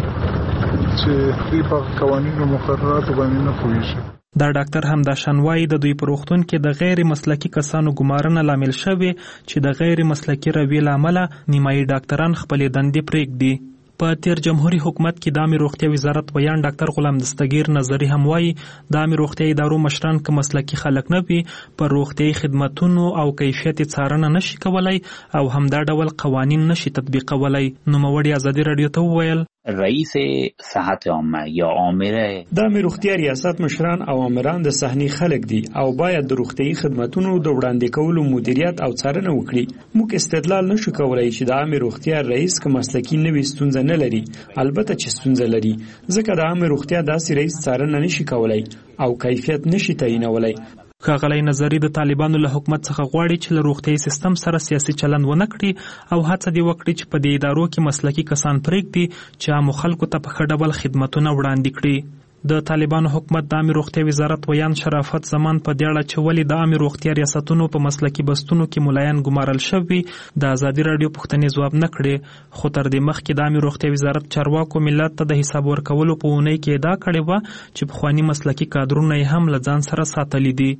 N: چې دوی په قوانینو مقرراتو باندې نه پوهېږي.
M: دا ډاکټر هم دا شانوایی د دوی په روغتون کې د غیر مسلکي کسانو ګمارنه لامل شوی چې د غیر مسلکي رویې له امله نیمایي ډاکټران خپلې دندې پرېږدي. په تیر جمهوریت حکومت کې د عامې روغتیا وزارت ویان ډاکټر غلام دستگیر نظری هم وایي د عامې روغتیا ادارو مشران که مسلکي خلک نه وي پر روغتیايي خدمتونو او کیفیت څارنه نشي کولای او همدا ډول قوانین نشي تطبیقولای. نوموړي ازادي راډیو ته وویل
O: رئیس صحت عامه یا آمر
P: د عامې روغتیا ریاست مشران او آمران د صحنې خلک دي او باید د روغتیايي خدمتونو د وړاندې کولو مدیریت او څارنه وکړي. موږ استدلال نشو کولای چې د عامې روغتیا رئیس که مسلکي نه وي ستونزه نه لري. البته چې ستونزه لري ځکه د عامې روغتیا داسې رئیس څارنه نشي کولای او کیفیت نشي تعیینولای.
M: ښاغلی نظري د طالبانو له حکومت څخه غواړي چې له روغتیايي سیستم سره سیاسي چلند ونه کړي او هڅه دې وکړي چې په دې ادارو کې مسلکي کسان پرېږدي چې عامو خلکو ته په ښه ډول خدمتونه وړاندې کړي. د طالبانو حکومت د عامې روغتیا وزارت ویان شرافت زمان په دې اړه چې ولې د عامې روغتیا ریاستونو په مسلکي بستونو کې ملایان ګمارل شوي د ازادي راډیو پوښتنې ځواب نه کړې. خو تر دې مخکې د عامې روغتیا وزارت چارواکو ملت ته د حساب ورکولو په اونۍ کې ادعا کړې وه چې پخواني مسلکي کادرونه یې هم له ځان سره ساتلي دي.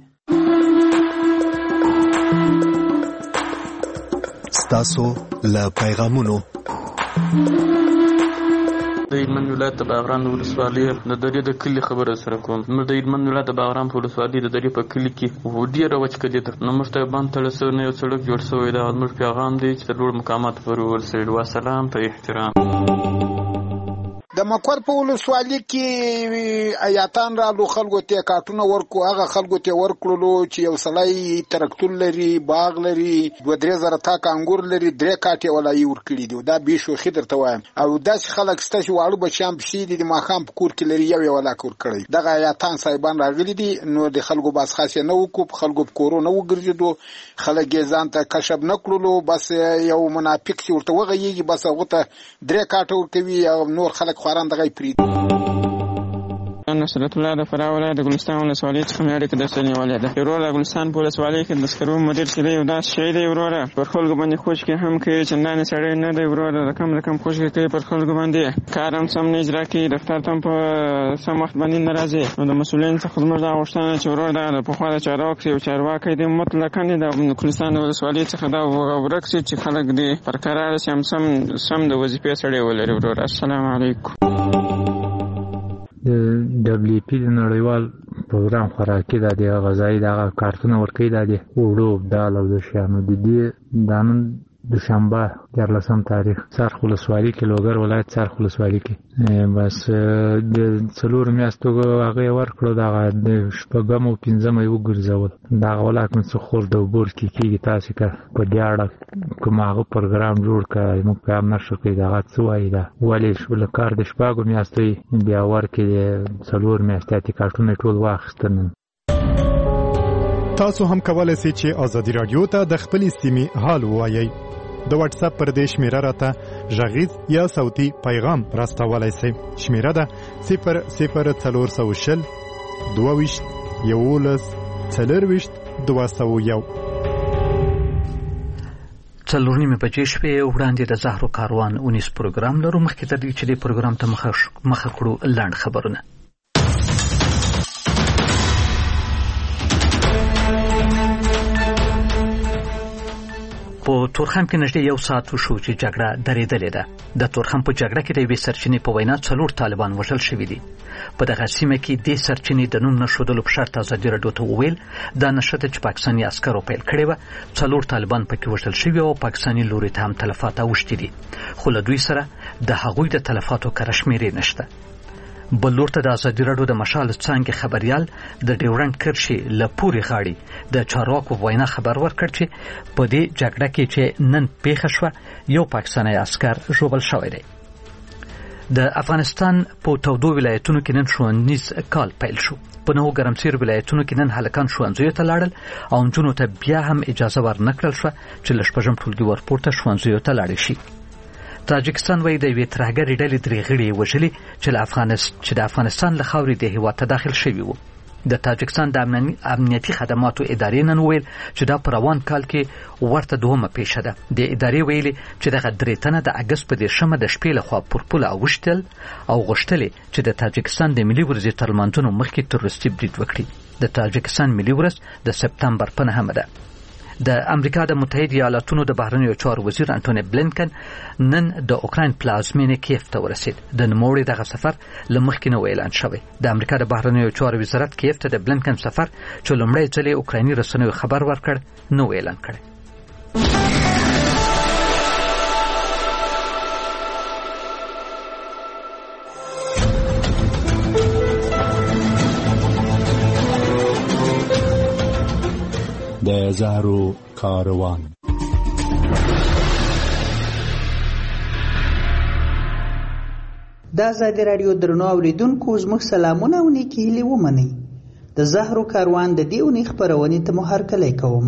Q: ستاسو له پیغامونو
R: د هلمند ولایت د باغران ولسوالۍ د درې د کلي خبره سره کوم. موږ د هلمند ولایت د باغران په ولسوالۍ د درې په کلي کې ډېره وچکالي ده. نو موږ ته بند تړل سوی نه یو سړک جوړ سوی ده. زموږ پیغام دی چې د لوړ مقاماتو پورې ورسوي. وسلام په احترام.
S: د مکور په ولسوالۍ کې آیاتان رالو خلکو ته کارتونه ورکو. هغه خلکو ته ورکړلو چې یو سړی ترکتور لري، باغ لري، 2-3 تاک انګور لري، 3 کاټې ولایي ورکړي دي. دا به شوخي درته وایم. او داسې خلک شته چې واړه بچیان پسې دي د ماښام په کور کې لري یو ولاک ورکړی. دغه آیاتان صاحبان راغلي دي. نو د خلکو بس خاصه نه وکړو، په خلکو په کورو نه وګرځېدو، خلک یې ځان ته کشف نه کړلو. بس یو منافق چې ورته وغږېږي بس هغه ته 3 کاټه ورکوي او نور خلک خواران دغه پرید.
T: نصرت الله د فراه ولایت د ګلستان ولسوالۍ څخه مې اړیکه درسره نیولې ده. ورور د ګلستان په ولسوالۍ کې د سکرو مدیر چې دی یو داسې شی دی وروره پر خلکو باندې خوشکې هم کوي. چندانې سړی نه دی وروره، د کم خوشکې کوي پر خلکو باندې. کار هم سم نه اجرا کوي، دفتر ته هم په سم وخت باندې نه راځي. نو د مسؤلین څخه زموږ دا غوښتنه چې ورور د پخوا د چارواکو یو چارواکی دی مطلقاً د ګلستان ولسوالۍ څخه دا ورک شي چې خلک دې پر قرار شي، هم سم د وظیفې سړی ولري. ورور السلام علیکم.
U: د دبليو پی د نړیوال پروګرام خوراکي د غذایی د کارتونه ورکړي د وړو دال او د شیانو د دې دانن دوشنبه 14 تاریخ څرخ ولسوالي کې لوګر ولایت څرخ ولسوالي کې بس د څلور میاشتو هغه ورکړو دا د شپږم او پنځم یو ګرځول دا ولکه څه خور د وبور کې تاسو کا په دیاړه کوم هغه پروګرام جوړ کړی موږ په امر شو کې دا څه وایي دا ولې شو لکار د شپږو میاشتې بیا ورکې څلور میاشتې ټیکټونه ټول واخیستل.
J: تاسو هم کولای شئ چې ازادي رادیو ته د خپلې سیمې حال ووایئ. د واتس اپ پر دې شمیره راته غږیز یا صوتي پیغام راستولای شئ. شمیره ده 00420 22 11 40 201.
A: څلور نیمې بجې شوې وړاندې د زهرو کاروان اونیس پروګرام لرو. مخکې تر دې چې د پروګرام ته مخه کړو لنډ خبرونه. په تورخم کې نږدې یو ساعت وشو چې جګړه درېدلې ده. د تورخم په جګړه کې د یوې سرچینې په وینا 4 طالبان وژل شوي دي. په دغه سیمه کې د سرچینې د نوم نښودلو په شرط ازادي راډیو ته وویل دا نشته چې پاکستاني عسکرو پیل کړې وه. 4 طالبان پکې وژل شوي او پاکستاني لوري ته هم تلفات اوښتي دي، خو له دوی سره د هغوی د تلفاتو کره شمېرې نشته. بل لور ته د ازادي راډیو د مشال څانګې خبريال د ډیورنډ کرښې له پورې غاړي د چارواکو وینا خبر ورکړ چې په دې جګړه کې چې نن پیښه شوه یو پاکستاني عسكر ژوبل شوی دی. د افغانستان په تودو ولایتونو کې نن ښوونیز کال پیل شو. په نوو ګرمسیر ولایتونو کې نن هلکان ښوونځیو ته لاړل او نجونو ته بیا هم اجازه ورنکړل شوه چې له شپږم ټولګي ورپورته ښوونځیو ته لاړې شي. تاجکستان وایي د یوې ترهګرې ډلې درې غړي یې وژلي چې د افغانستان له خاورې د هېواد ته داخل شوي وو. د تاجکستان د امنیتي خدماتو ادارې نن وویل چې دا په روان کال کې ورته دومه پیښه ده. د ادارې ویلي چې دغه درې تنه د اګست په 10 د شپې لخوا پر پوله اوښتل او غوښتلې چې د تاجکستان د ملي ورځې تر لمانځنو مخکې تروریستي برید وکړي. د تاجکستان ملي ورځ د سپتمبر په 9 ده. د امریکا د متحده ایالاتونو د بهرنیو چارو وزیر انټونی بلینکن نن د اوکراین پلازمینې کیف ته ورسید. د نوموړي دغه سفر له مخکې نه اعلان شوی. د امریکا د بهرنیو چارو وزارت کیف ته د بلینکن سفر چې لومړی ځل اوکرایني رسنیو خبر ورکړ نو اعلان کړی.
Q: د زهرو کاروان.
D: د ازادي راډیو درنو اوریدونکو زموږ سلامونه او نیکی هیلې ومنئ. د زهرو کاروان د دې اونۍ خپرونې ته مو هرکلی کوم.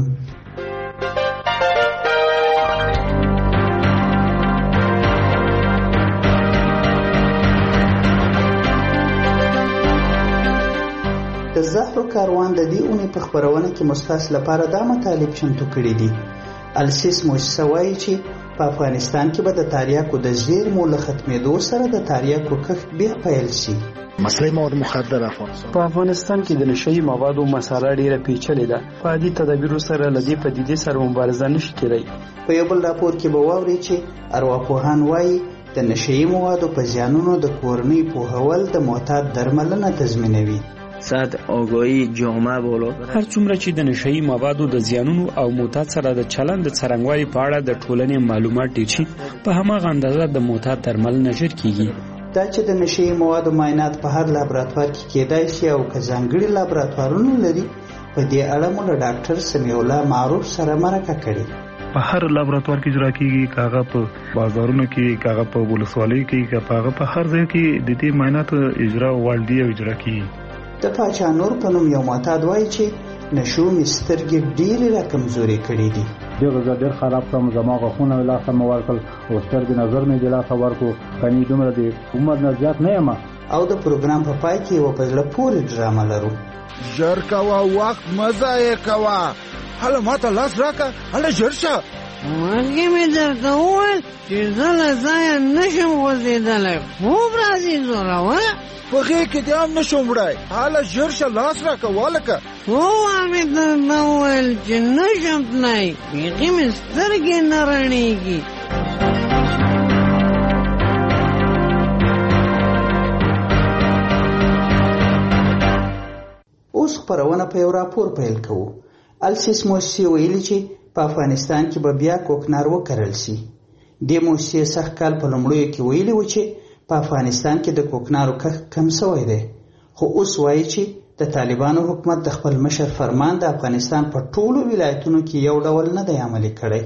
D: د زهرو کاروان د دې اونۍ په خپرونه کې مستاس لپاره دا مطالب چمتو کړي دي. السیس موسسه وایي چې په افغانستان کې به د تاریاکو د زیرمو له ختمېدو سره د تاریاکو کښت بیا پیل شي.
V: مسله مواد مخدره په افغانستان کې د نشهیي موادو مسله ډیره پیچلې ده. په عادي تدابیرو سره له دې پدیدې سره مبارزه نشي کېدای.
D: په یو بل راپور کې به واورئ چې ارواپوهان وایي د نشهیي موادو په زیانونو د کورنۍ پوهول د معتاد درملنه تضمینوي.
V: سطح آگاهی جامعه بالا. هر څومره چې د نشهیي موادو د زیانونو او معتاد سره د چلند د څرنګوالي په اړه د ټولنې معلومات ډېر شي، په هماغه اندازه د معتاد درملنه ژر کیږي.
D: دا چې د نشهیي موادو معاینات په هر لابراتوار کې کېدای شي او که ځانګړي لابراتوارونه لري، په دې اړه مو له ډاکټر سمیع الله معروف سره مرکه کړې.
W: په هر لابراتوار کې اجرا کیږي، کاغه په بازارونو کې، کاغه په ولسوالۍ کې، کاغه په هر ځای کې د دې معاینات اجرا والدي او اجرا کیږي.
D: د پاچا نور په نوم یو معتاد وایي چې نشو مې سترګې ډېرې راکمزورې کړې دي.
X: دغه ډېر خراب کړم، زما غاښونه مې لاسه مې ورکړل او سترګې نظر مې د لاسه ورکړو. کني دومره د عمر نه زیات نه یم.
D: او د پروګرام په پای کې یوه په زړه پورې ډرامه لرو.
Y: ژر کوه، وخت مه ضایع کوه. هله ماته لاس راکړه، هله ژر شه.
Z: مالګې مې درته وویل چې زه له ځایه نشم غورځېدلی، خوب راځي زوروه.
Y: په غېږ کې دې هم نشم وړی، هله ژر شه، لاس راکړه والکه.
Z: ووه مې درته وویل چې نشم تللی، بیخي مې سترګې نه رڼېږي.
D: اوس خپرونه په یو راپور پیل کوو. السیس موسسې ویلي چې په افغانستان کې به بیا کوکنار وکرل شي. دې موسسې سږ کال په لومړیو کې ویلي و چې په افغانستان کې د کوکنارو کښت کم شوی دی، خو اوس وایي چې د طالبانو حکومت د خپل مشر فرمان د افغانستان په ټولو ولایتونو کې یو ډول نه دی عملي کړی.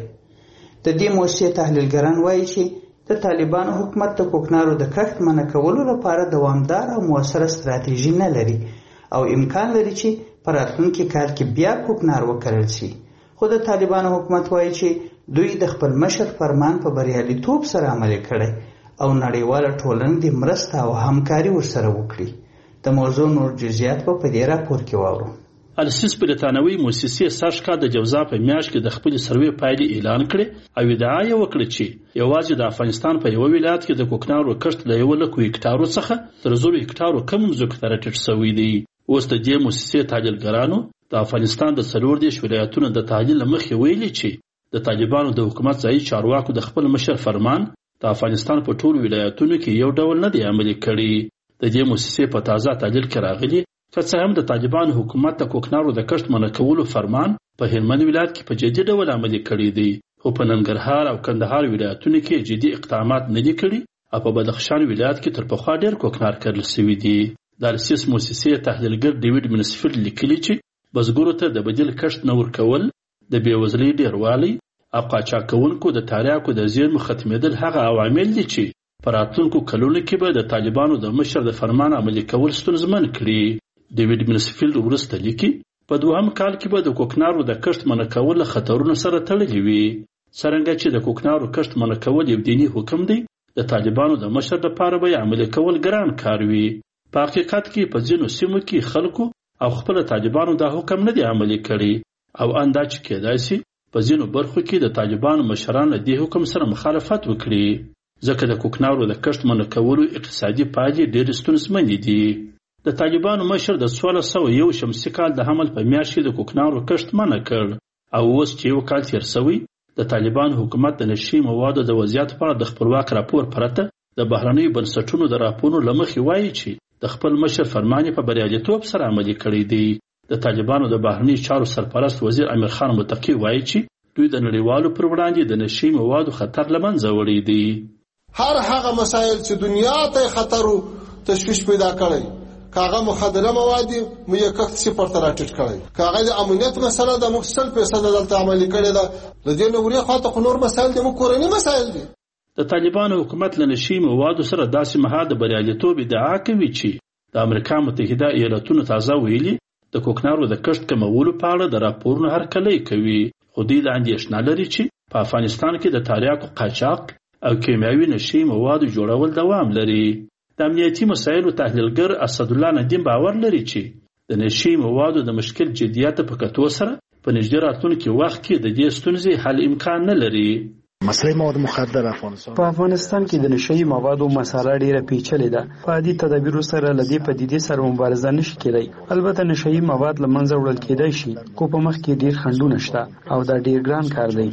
D: د دې موسسې تحلیلګران وایي چې د طالبانو حکومت د کوکنارو د کښت منع کولو لپاره دوامدار او موثره ستراتیژي نه لري او امکان لري چې په راتلونکي کال کې بیا کوکنار وکرل شي. خو د طالبانو حکومت وایي چې دوی د خپل مشر فرمان په بریالیتوب سره عملي کړی او نړیواله ټولنه د مرسته او همکاري ورسره وکړي. د موضوع نور جزئیات په دې راپور کې واورو.
C: السیس بریتانوي موسسې سږ کال د جوزا په میاشت کې د خپل سروې پایلې اعلان کړې او ادعا یې وکړه چې یوازې د افغانستان په یو ولایت کې د کوکنارو کښت له 100,000 هکټارو څخه تر 0 هکټارو کم ځمکو ته راټیټ شوی دی. اوس د دې موسسې تحلیلګرانو د افغانستان د 14 ولایتونو د تحلیل له مخې ویلي چې د طالبانو د حکومت ځایي چارواکو د خپل مشر فرمان د افغانستان په ټولو ولایتونو کې یو ډول نه دی عملي کړی. د دې موسسې په تازه تحلیل کې راغلي که څه هم د طالبانو حکومت د کوکنارو د کښت منع کولو فرمان په هلمند ولایت کې په جدي ډول عملي کړی دی، خو په ننګرهار او کندهار ولایتونو کې جدي اقدامات نه دي کړي او په بدخشان ولایت کې تر پخوا ډېر کوکنار کرل شوي دي. د السیس موسسې تحلیلګر ډیوډ منسفیلډ لیکلي چې بزګرو ته د بدیل کښت نه ورکول، د بېوزلۍ ډېروالی او قاچاقونکو د تریاکو د زیرمو ختمېدل هغه عوامل دي چې په راتلونکو کلونو کې به د طالبانو د مشر د فرمان عملي کول ستونزمن کړي. ډیوډ منسفیلډ وروسته لیکي په دوهم کال کې به د کوکنارو د کښت منع کول له خطرونو سره تړلي وي. څرنګه چې د کوکنارو کښت منع کول یو دیني حکم دی، د طالبانو د مشر لپاره به عملي کول ګران کار وي. په حقیقت کې په ځینو سیمو کې خلکو او خپل طالبانو دا حکم نه دی عملي کړی او اندا چې کېدای شي په ځینو برخو کې د طالبانو مشران له دې حکم سره مخالفت وکړي، ځکه د کوکنارو د کښت منع کولو اقتصادي پایلې ډېرې ستونزمنې دي. د طالبانو مشر د 1601 شمسي کال د حمل په میاشت کې د کوکنارو کښت منع کړ او اوس چې یو کال تیر شوی د طالبانو حکومت د نشي موادو د وضعیت په اړه د خپلواک راپور پرته د بهرنیو بنسټونو د راپورونو له مخې وایي چې د خپل مشر فرمان په بریالیتوب سره عملي کړی دی. د طالبانو د بهرنیو چارو سرپرست وزیر امیر خان متقی وایي چې دوی د نړیوالو پر وړاندې د نشي موادو خطر له منځه وړی دی.
E: هر هغه مسایل چې دنیا ته خطر او تشویش پیدا کړي، کاغه مخدره مواد مو یې کښت صفر ته راټیټ کړي، کاغه د امنیت مسله د مفصل په صد دلته عملي کړي ده. د دې نوري خاطر خو نور مسایل د مو کورنی مسایل دي.
C: د طالبانو حکومت له نشي موادو سره داسې مهال د بریالیتوب ادعا کوي چې د امریکا متحده ایالاتونو تازه ویلي د کوکنارو د کښت کمولو په اړه د راپورونو هرکلی کوي، خو دوی دا اندېښنه لري چې په افغانستان کې د تریاکو قاچاق او کیمیاوي نشي موادو جوړول دوام لري. د امنیتي مسایلو تحلیلګر اسدالله ندیم باور لري چې د نشي موادو د مشکل جدیت په کتو سره په نږدې راتلونکي وخت کې د دې ستونزې حل امکان نه لري.
F: مسله مواد مخدر په افغانستان کې د نشي موادو مسله ډیره پیچلې ده. په عادي تدابیرو سره لدی پدیدې سره مبارزه نشي کېدای. البته نشي مواد له منځه وړل کېدای شي، خو په مخ کې ډیر خنډونه شته او دا ډیر ګران کار دی.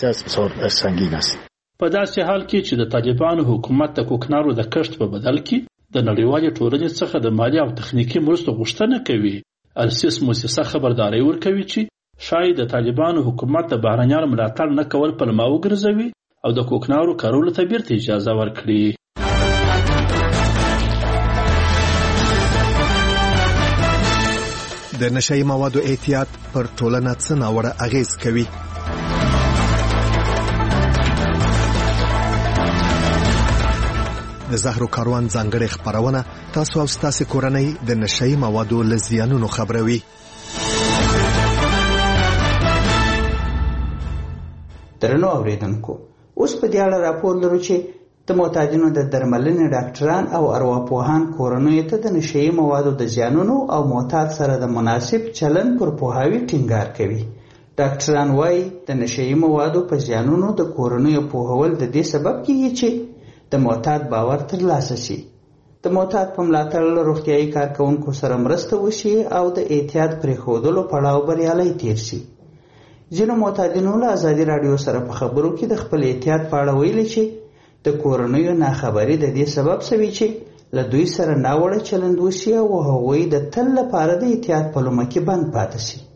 C: په داسې حال کې چې د طالبانو حکومت د کوکنارو د کښت په بدل کې د نړیوالې ټولنې څخه د مالی او تخنیکي مرستو غوښتنه کوي، السیس موسسه خبرداری ورکوي چې شاید د طالبانو حکومت د بهرنیانو ملاتړ نه کول پلمه وګرځوي او د کوکنارو کارولو ته بیرته اجازه ورکړي.
G: د نشئی موادو احتیاط پر ټولنه څه ناوړه اغیز کوي؟ د زهرو کاروان ځانګړې خبرونه تاسو او ستاسو کورنۍ د نشئی موادو له زیانونو خبروي.
D: درنو اوریدونکو، اوس په دې اړه راپور لرو چې د معتادینو د درملنې ډاکټران او ارواپوهان کورنۍ ته د نشئی موادو د زیانونو او معتاد سره د مناسب چلن پر پوهاوی ټینګار کوي. ډاکټران وايي د نشئی موادو په زیانونو د کورنۍ پوهول د دې سبب کیږي چې د معتاد باور ترلاسه شي، د معتاد په ملاتړ له روغتیايي کارکونکو سره مرسته وشي او د احتیاط پرېښودلو پړاو بریالی تیر شي. ځینو معتادینو له ازادي راډیو سره په خبرو کې د خپل احتیاط په اړه ویلي چې د کورنیو ناخبري د دې سبب شوي چې له دوی سره ناوړه چلند وشي او هغوی د تل لپاره د احتیاط په لومه کې بند پاتې شي.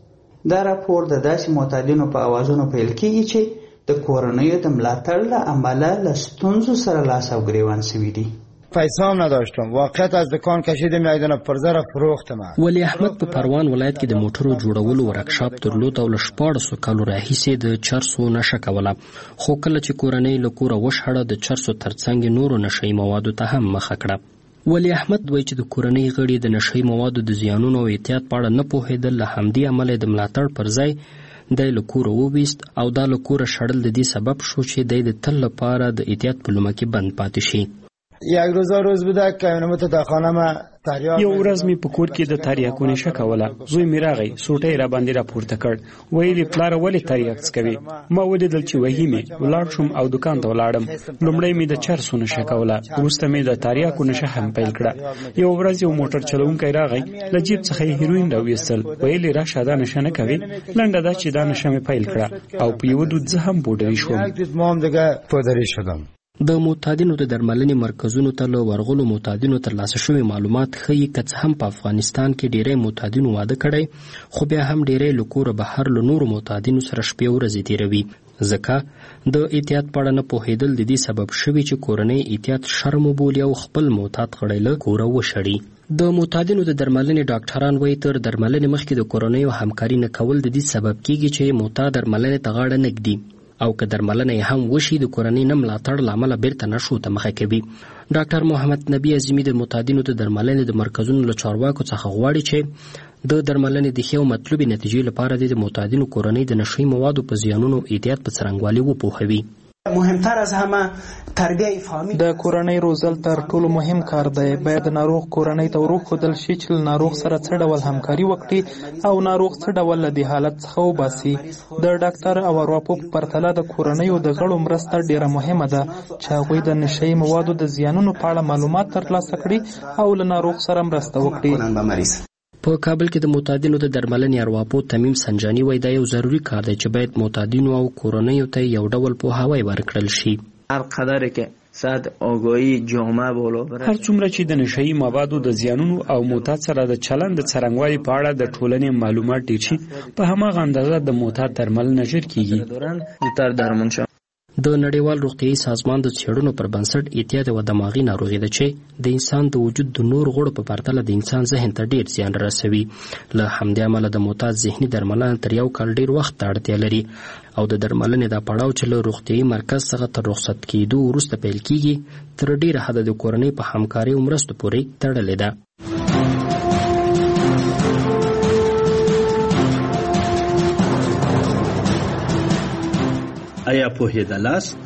D: دا راپور د داسې معتادینو په اوازونو پیل کیږي چې د کورنیو د ملاتړ له امله له ستونزو سره لاس او ګریوان شوي دي.
B: پیسه هم نداشتم، واقعیت از دکان کشیدم یک دونه پرزه را فروختم.
H: ولی احمد په پروان ولایت کې د موټرو جوړولو ورکشاپ درلود او له 1400 کالو راهیسې د چرسو نشه کوله، خو کله چې کورنۍ له کوره وشړه د چرسو ترڅنګ نورو نشهیي موادو ته هم مخه کړه. ولی احمد وایي چې د کورنۍ غړي د نشهیي موادو د زیانونو او احتیاط په اړه نه پوهېدل، له همدې امله د ملاتړ پر ځای دی له کوره وویست او دا له کوره شړل د دې سبب شو چې دی د تل لپاره د احتیاط په لومه کې بند پاتې شي.
B: یک روز بوده که اینو تا خانم تریاک
P: یو ورځ می په کور کې د تریاکو نشه کوله. زوی می راغی سوټی را باندې را پورته کړ، ویلي پلار ولې تریاک څکوي؟ ما ولیدل چې وهي می ولاړ شوم او دکان ته ولاړم. لومړی می د چرسو نشه کوله، وروسته می د تریاکو نشه هم پیل کړه. یو ورځ یو موټر چلونکی راغی، له جیب څخه هیروین راویستل، ویلي راشه دا نشه نه کوي. لنډه دا چې دا نشه می پیل کړه او په یو دود زه هم بوډري شوم.
B: ما هم دیگه پادری شدم.
H: د معتادینو د درملنې مرکزونو ته له ورغلو معتادینو ترلاسه شوي معلومات ښیي که څه هم په افغانستان کې ډیری معتادینو واده کړی، خو بیا هم ډیری له کوره بهر له نورو معتادینو سره شپې ورځې تیروي. ځکه د احتیاط په اړه نه پوهېدل د دې سبب شوي چې کورنۍ احتیاط شرم وبولي او خپل معتاد غړی له کوره وشړي. د معتادینو د درملنې ډاکټران وایي تر درملنې مخکې د کورنیو همکاري نه کول د دې سبب کیږي چې معتاد درملنې ته غاړه نه ږدي او که درملنه هم وشي د کورنۍ نه ملاتړ له امله بیرته نشو ته مخه کوي. ډاکټر محمد نبی عظیمی د معتادینو د درملنې د مرکزونو له چارواکو څخه غواړي چې د درملنې د ښې او مطلوبې نتیجې لپاره د معتادینو کورنۍ د نشهیي موادو په زیانونو احتیاط په څرنګوالي وپوهوي.
I: مهمتر از همه تربیه فامیل
M: د کورنۍ روزل تر ټولو مهم کار دی. باید ناروغ کورنۍ ته وروښودل شي چې ناروغ سره څه ډول همکاري وکړي او ناروغ څه ډول له دې حالت څخه وباسي. د ډاکټر او ارواپوه په پرتله د کورنیو د غړو مرسته ډیره مهمه ده چې هغوی د نشهیي موادو د زیانونو په اړه معلومات ترلاسه کړي او له ناروغ سره مرسته وکړي.
H: په کابل کې د معتادینو د درملنې ارواپوه تمیم سنجانی وایي دا یو ضروري کار دی چې باید معتادینو او کورنیو ته یو ډول پوهاوی ورکړل شي.
I: هر قدر که ساعت آگاهی جامعه بالا بره،
P: هر څومره چې د نشهیي موادو د زیانونو او معتاد سره د چلند د څرنګوالي په اړه د ټولنې معلومات ډېر شي، په هماغه اندازه د معتاد درملنه ژر کیږي.
H: د نړیوال روغتیايي سازمان د څېړنو پر بنسټ احتیاط یوه دماغي ناروغي ده چې د انسان د وجود د نور غړو په پرتله د انسان ذهن ته ډیر زیان رسوي. له همدې امله د معتاد ذهني درملنه تر یو کال ډیر وخت ته اړتیا لري او د درملنې دا پړاو چې له روغتیايي مرکز څخه تر رخصت کېدو وروسته پیل کیږي تر ډیره حده د کورنۍ په همکارۍ او مرستو پورې تړلې ده.
C: آیا پوهېدلاست؟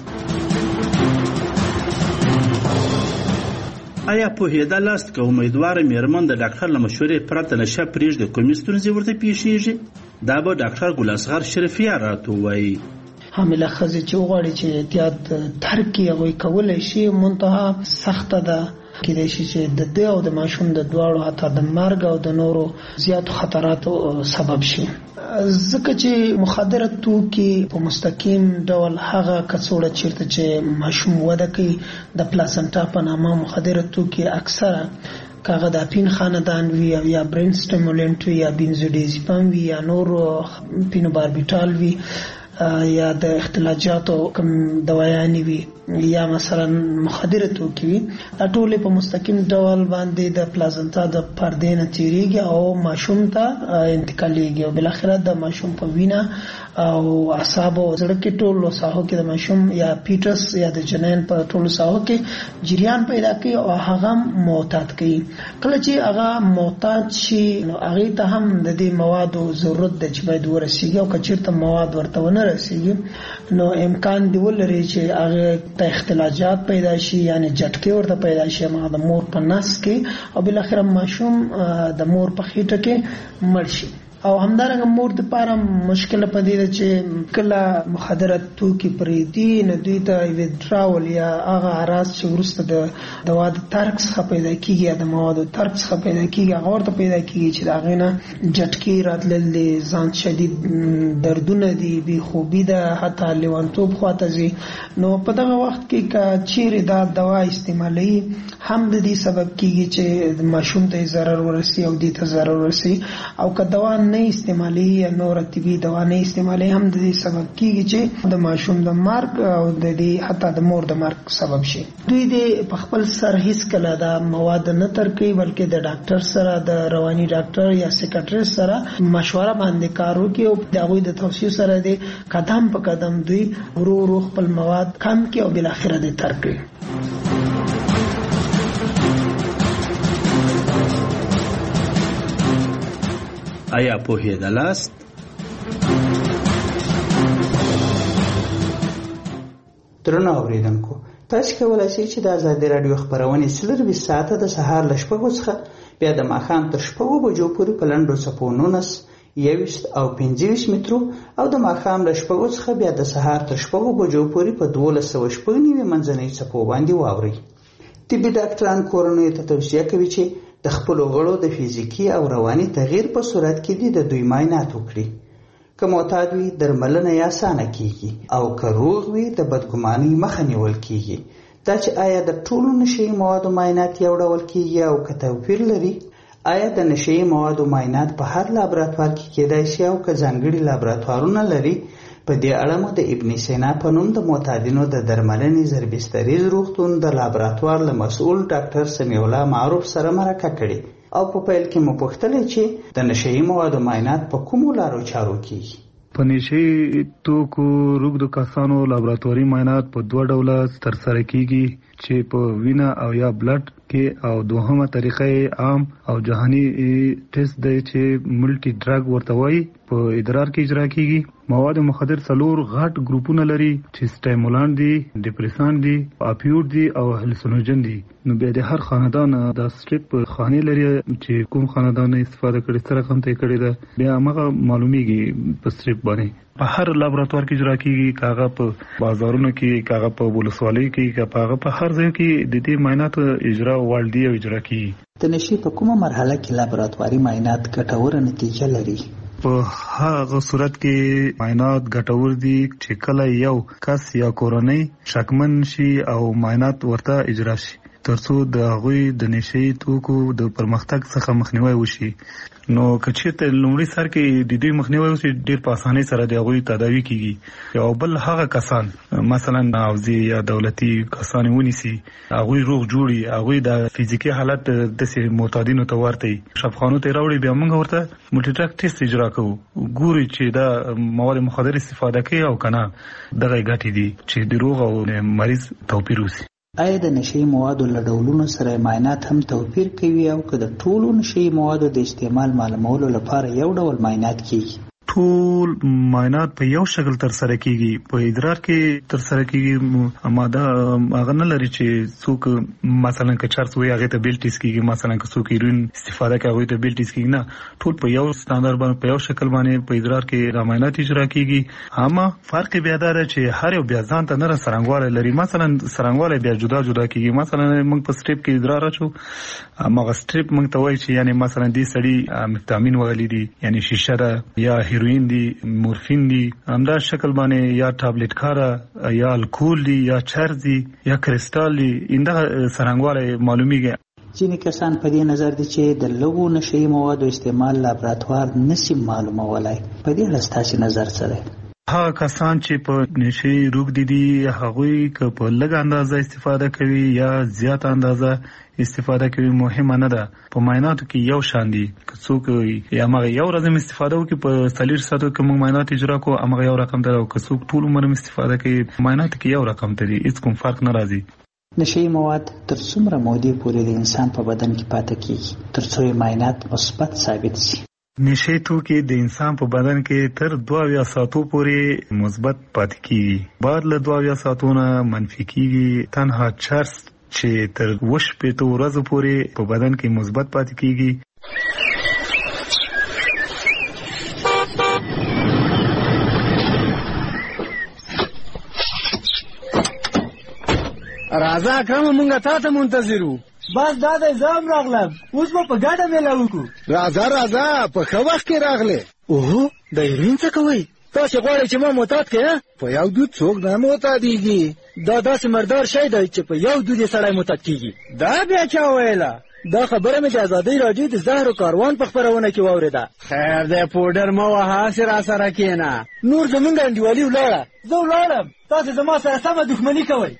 C: که امیدواره میرمن د ډاکټر له مشورې پرته نشه پرېږدي کومې ستونزې ورته پیښیږي؟ دا به ډاکټر ګل اصغر شریفیه راته ووایي.
I: حامله ښځې چې وغواړي چې احتیاط ترک کړي هغوی کولی شي، منتها سخته ده. کېدای شي چې د ده او د ماشوم د دواړو حتی د مرګ او د نورو زیاتو خطراتو سبب شي. ځکه چې مخدره توکي په مستقیم ډول هغه کڅوړه چیرته چې ماشوم وده کوي د پلاسنټا په نامه مخدره توکي اکثره کاغه د اپین خاندان وي یا برین سټیمولنټ وي یا بنزودیازپام وي یا نور پینوباربیټال وي یا د اختلاجاتو کم دوايانې وي یا مثلا مخدره توکي وي، دا ټول په مستقیم ډول باندې د پلازنتا د پردې نه تیریږي او ماشوم ته انتقالېږي او بلاخره د ماشوم په وینه او اعصاب او زړه کې ټولو ساحو کې د ماشوم یا پیټس یا د جنین په ټولو ساحو کې جریان پیدا کوي او هغه معتاد کوي. کله چې هغه معتاد شي نو هغه ته هم د دې موادو ضرورت د چې باید ورسیږي او کچیرته مواد ورته ونه رسیږي نو امکان دی ولري چې هغه ته اختلاجات پیدا شي، یعنی جټکې ورته پیدا شي هغه د مور په نس کې او بل اخر ماشوم د مور په خېټه کې مړ شي. او همدارنګه مور د پاره مشکل پدې ده چې کله مخدره توکي پرېدي نو دوی ته ویډراول یا هغه اراز چې ورسته د دوا د ترک څخه پیدا کیږي یا د موادو ترک څخه پیدا کیږي هغه ورته پیدا کیږي چې دا غینه جټکی راتلل ځان شدید دردونه دي بي خوبي ده حتی لیوانتوب خواته زی. نو په دغه وخت کې کا چیرې دا دوا استعمالي هم د دې سبب کیږي چې ماشوم ته ضرر ورسي او دې ته ضرر ورسي او که دوا نه استعمالي یا نور طبي دوا نه استعمالي هم د دې سبب کیږي چې د ماشوم د مرګ او د دې حتی د مور د مرګ سبب شي. دوی د په خپل سر هیڅ کله دا مواد نه ترکي، بلکې د ډاکټر سره د رواني ډاکټر یا سیکاټریست سره مشوره باندې کار وکړي او د هغوی د توصیو سره د قدم په قدم دوی ورو ورو خپل مواد کم کړي او بالاخره د ترک کړي.
K: آیا پوهېدلاست؟
D: درنو اوریدونکو، تاسو کولی شئ چې د ازادي راډیو خپرونې 24 ساعته د سهار له 6 څخه بیا د ماښام تر 6 بجو پورې په لنډو څپو 19 21 او 25 مترو او د ماښام له 6 څخه بیا د سهار تر 6 بجو پورې په 1290 منځنۍ څپو باندې واورئ. طبي ډاکټران کورنیو ته توصیه کوي چې د خپلو غړو د فزیکي او رواني تغییر په صورت کې د دوی معاینات وکړي. که معتاد وي درملنه یې اسانه کیږي او که روغ وي د بدګمانۍ مخه نیول کیږي. دا چې آیا د ټولو نشهیي موادو معاینات یو ډول کیږي او که توپیر لري، آیا د نشهیي موادو معاینات په هر لابراتوار کې کیدای شي او که ځانګړي لابراتوارونه لري، په دې اړه مو د ابن سینا په نوم د معتادینو د درملنې زربستریز روغتون د لابراتوار له مسؤل ډاکټر سمیع الله معروف سره مرکه کړې او په پیل کې مو پوښتلې چې د نشهیي موادو معاینات په کومو لارو چارو کیږي.
W: په نشهیي توکو روږدو کسانو لابراتواري معاینات په 2 ډوله ترسره کیږي چې په وینه او یا بلډ کې، او دوهمه طریقه عام او جهاني ټیسټ دی چې ملټي ډرګ ورته وایي، په ادرار کې اجرا کیږي. مواد مخدر 4 غټ ګروپونه لري چې سټیمولان دي، ډیپریسان دي، اپیوډ دي او هلوسینوجن دي. نو بیا د هر خاندان د سټریپ خاني لري چې کوم خاندان استفاده کړي، سره کوم ته کړي ده، بیا هغه معلومیږي په سټریپ باندې. په هر لابراتوار کې اجرا کیږي، کاغه په بازارونو کې، کاغه په ولسوالۍ کې، کاغه په هر ځای کې د دې معاینات اجرا والدي او اجرا کیږي.
D: د نشي په کومه مرحله کې لابراتواري معاینات ګټوره نتیجه لري؟
W: په هغه صورت کې معاینات ګټور دي چې کله یو کس یا کورنۍ شکمن شي او معاینات ورته اجرا شي، ترڅو د هغوی د نشهیي توکو د پرمختګ څخه مخنیوي وشي. نو که چېرته لومړي سر کې د دوی مخنیوي وشي، ډېر په اسانۍ سره د هغوی تداوي کیږي. او بل هغه کسان مثلا حوزې یا دولتي کسان ونیسي، هغوی روغ جوړي، هغوی د فزیکي حالت داسې معتادینو ته ورته شفاخانو ته راوړي، بیا موږ ورته ملټي ډرګ ټیسټ اجرا کوو، ګوري چې دا مواد مخدر استفاده کوي او که نه دغه ګټې دي چې د روغ او مریض توپیر وشي.
D: آیا د نشهیي موادو له ډولونو سره معاینات هم توپیر کوي او که د ټولو نشهیي موادو د استعمال معلومولو لپاره یو ډول معاینات کیږي؟
W: ټول معاینات په یو شکل تر سره کیږي. په ادرار کې تر سره کیږي، ماده هغه نه لري چې څوک مثلا که چرس وي هغه ته بیل ټیسټ کیږي، مثلا که څوک هیروین استفاده کوي هغه ته بیل ټیسټ کیږي. نه، ټول په یو سټانډرډ باندې په یو شکل باندې په ادرار کې معاینات اجرا کیږي. اما فرق بیا دا چې هر یو بیا ځان ته نه سرنګواله لري. مثلا سرنګواله بیا جدا جدا کیږي. مثلا موږ په سټریپ کې ادرار اچو، هغه سټریپ موږ ته وایي چې یعنی مثلا دې سړی مفتامین وغلی دي، یعنی شیشه ده یا هیروین دي، مورفین دي، همدا شکل باندې یا ټابلیټ کاره یا الکول دي یا چرس دي یا کریسټال دي، انده سرنګواله معلومیږي.
D: ځینې کسان په دې نظر دي چې د لږو نشهیي موادو استعمال لابراتوار نشي معلومولای. په دې اړه ستاسو نظر څه دی؟
W: هغه کسان چې په نشهیي روږدي دي، هغوی که په لږ اندازه استفاده کوي یا زیات اندازه استفاده کوي مهمه نه ده. په معایناتو کې یو شان دي. که څوک یا هغه یو ورځ استفاده وکړي، په 4 ساعتو کې موږ معاینات اجرا کوو، هغه یو رقم دی. او که څوک ټول عمر استفاده کوي، معایناتو کې یو رقم دی، هیڅ کوم فرق نه راځي.
D: نشهیي مواد تر څومره مودې پورې د انسان په بدن کې پاتې کیږي ترڅو یې معاینات مثبت ثابت شي؟
W: نشهیي توکي د انسان په بدن کې تر 22 ساعتو پورې مثبت پاتې کیږي. بعد له 22 ساعتو نه منفي کیږي. تنها چرس چې تر 28 ورځې پورې په بدن کې مثبت پاتې کیږي.
L: راځه اکرم، مونږ تا ته منتظر وو.
N: بس دا د ځام راغلم، اوس به په ګډه میله وکړو.
L: راځه په ښه وخت کې راغلې. اوهو، د هیروین څه کوئ؟ تاسې غواړئ چې ما معتاد کړې؟ په یو دود څوک نه معتادېږي. دا داسې مردار شی دی چې په یو دود یې سړی معتاد کېږي. دا بیا چا ویله؟ دا خبره مې د ازادۍ راډیو د زهرو کاروان په خپرونه کې واورېده.
N: خیر دی پوډر مه وهه، هسې راسره کښېنه.
L: نور زمونږ انډیوالي ولاړه.
N: زه ولاړم، تاسې زما سره سمه دښمني کوئ.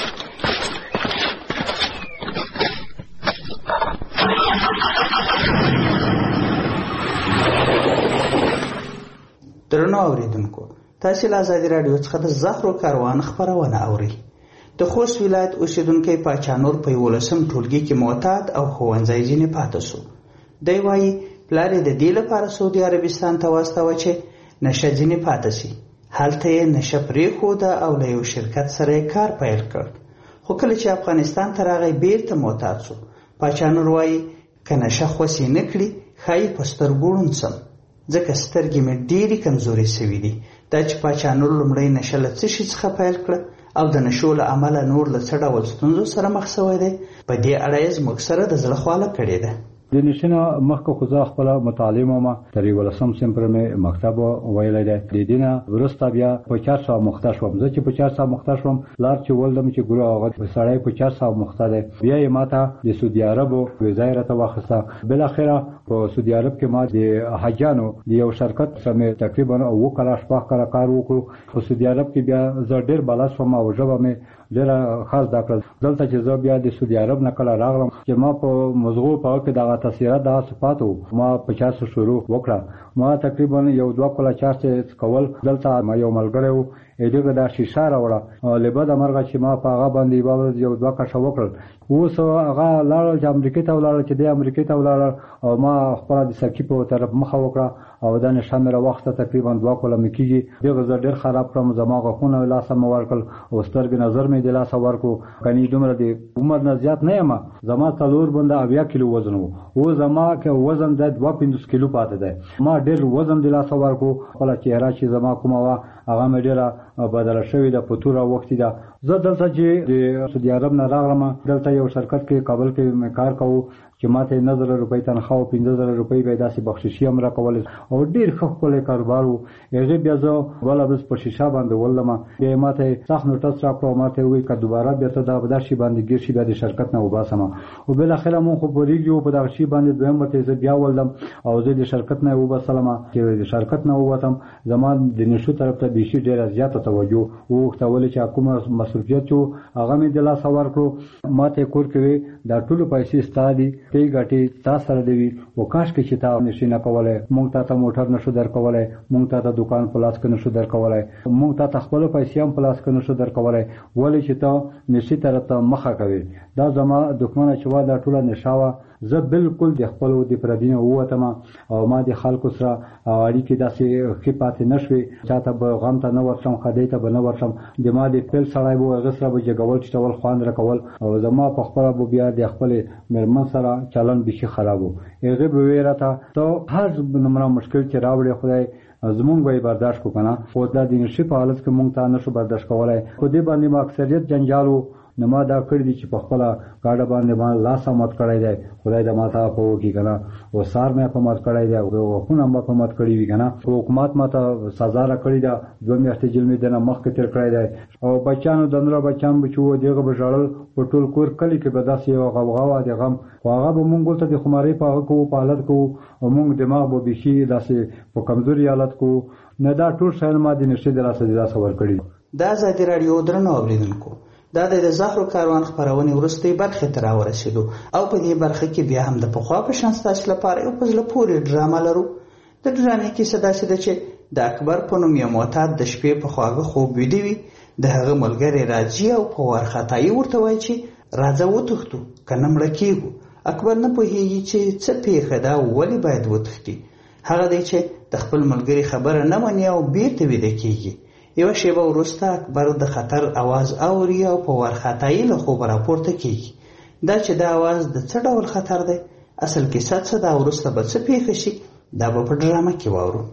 D: درنو اورېدونکو، تاسې له ازادي راډیو څخه د زهرو کاروان خپرونه اورئ. د خوست ولایت اوسېدونکی پاچا نور په 11 ټولګي کې معتاد او ښوونځی ځینې پاته سو. دی وایي پلار یې د دې لپاره سعودي عربستان ته واستوه چې نشه ځینې پاته سي. هلته یې نشه پرېښوده او له یو شرکت سره یې کار پیل کړ. خو کله چې افغانستان ته راغی بیرته معتاد سو. پاچا نور وایي که نشه خوسې نه کړي ښایي په سترګو ړوند سم، ځکه سترګې مې ډېرې کمزورې سوي دي. دا چې پاچا نور لومړی نشه له څه شي څخه پیل کړه او د نشو له امله نور له څه ډول ستونزو سره مخ سوی دی، په دې اړه یې زموږ سره د زړه خواله کړې ده.
X: د نشینه مخکې خو زه خپله مطالعه ومه، تر 11 صنف مې مکتب ویلی دی. د دې نه وروسته بیا په 400 مخته شوم. زه چې په 400 مخته شوم، لار چې ولدم چې ګوره هغه سړی په 400 مخته دی. بیا یې ماته د سعودي عربو ویزا یې راته واخیسته. بالاخره په سعودي عرب کې ما د حاجانو د یو شرکت سره مې تقریبا 9 کاله شپږ کاله کار وکړو. په سعودي عرب کې بیا زه ډېر بلد شوم او ژبه مې ډېره خاص زده کړل. دلته چې زه بیا د سعودي عرب نه کله راغلم چې ما په مزغو په کې دغه تاثیرات دغه صفات وو، ما 50 شروع وکړه. ما تقریبا 1-2 کاله چارڅ کول. دلته ما یو ملګری وو، دغه دا شیشه راوړه لبه د مرغه چې ما په هغه باندې باور 1-2 کښه وکړل. اوس هغه لاړل چې امریکا ته ولاړل، چې د امریکا ته ولاړل او ما خپل د سکی په طرف مخه وکړه او دا نشه مې راوخته. تقریبا 2 کاله مې کېږي. دغه زه ډېر خراب کړم، زما غاښونه لاسه مې ورکړل او سترګې نظر مې د لاسه ورکړو. کني دومره د عمر نه زیات نه یم، زما 4 بنده 80 کیلو وزن وو. او زما که وزن د 2-5 کیلو پاتې دی. ما ډېر وزن د لاسه ورکړو. خپله چهره چې زما کومه وه هغه مې ډېره بدله شوې ده، په توره وختي ده. زه دلته چې د سعودي عرب نه راغلم، دلته یو شرکت کې کابل کې مې کار کوو چې ماته 9000 روپۍ تنخواه او 15000 روپۍ به داسې بخششي هم راکولې او ډېر ښه ښکلی کاروبار و. هغې بیا زه بله ورځ په شیشه باندې ولدم. بیا یې ماته سخت نوټس راکړو او ماته یې وویل که دوباره بیا ته دغه شي باندې ګیر شي بیا د شرکت نه وباسم. او بالاخره مونږ خو پوهېږي وو په دغه شي باندې. دویم ورته زه بیا ولدم او زه د شرکت نه یې وباسلم. چې د شرکت نه ووتم، زما د نشو طرف ته بیخي ډېره زیاته توجه وغوښته، ولې چې کومه مصروفیت و هغه مې د لاسه ورکړو. ماته یې کور کې وی دا ټولو پیسې ستا دي، ته یې ګټې تا سره دی وي. او کاشکې چې تا نشي نه کولی، مونږ ته موټر نشو درکولی، مونږ ته دکان په لاس کې نشو درکولی، مونږ ته خپل پیسې هم په لاس کې نشو درکولی، ولې چې ته نشي طرف ته مخه کوي. دا زما دښمنه چې وا دا ټوله نشه وه. زه بالکل د خپلو د پردي نه ووتم او ما د خلکو سره اړیکې داسې ښې پاتې نه شوې. چاته به غم ته نه ورشم، خدای ته به نه ورشم. د ما د پیل سړی به هغه سره به جګول چټول خوند راکول او زما په خپله به بیا د خپلې مېرمن سره چلن بیخي خراب و. هغې به ویې راته ته هر نمونه مشکل چې راوړې خدای زمونږ به یې برداشت کړو که نه. خو دا د نشي په حالت کې مونږ ته نشو برداشت کولی. په دې باندې ما اکثریت جنجال و. نو ما دا کړي دي چې په خپله ګاډه باندې ما لاس هم مات کړی دی، خدای د ما ته په وکړي که نه. او سار مې په مات کړی دی او غاښونه هم په مات کړي وي که نه. حکومت ما ته سزا راکړې ده، 2 میاشتې جیل مې دنه مخکې تېر کړی دی. او بچیانو د نوره بچیان به چې وو دغه به ژړل په ټول کور کلي کې به داسې یو غوغا وه د غم. خو هغه به مونږ ورته د خمارۍ په هغه کوو، په حالت کوو او مونږ دماغ به بیخي داسې په کمزوري حالت کوو. نه دا ټول شیان ما د نشي د لاسه د لاسه ورکړي.
D: دا ازادي راډیو درنو اورېدونکو، دا د زهرو کاروان خپرونې وروستۍ برخې ته راورسېدو او په دې برخه کې بیا هم د پخوا په شان ستاسو لپاره یو په زړه پورې ډرامه لرو. د ډرامې کیسه داسې ده چې د اکبر په نوم یو معتاد د شپې په خواږه خوب ویده وي. د هغه ملګری راځي او په وارخطایي ورته وایي چې راځه وتښتو که نه مړه کېږو. اکبر نه پوهېږي چې څه پېښه ده او ولې باید وتښتي. هغه دی چې د خپل ملګري خبره نه مني او بېرته ویده کېږي. یوه شیبه وروسته اکبر د خطر اواز اوري او په وارخطایي له خوبه راپورته کېږي. دا چې دا اواز د څه ډول خطر دی، اصل کیسه څه ده، وروسته به څه پېښه شي، دا به په ډرامه کې واورو.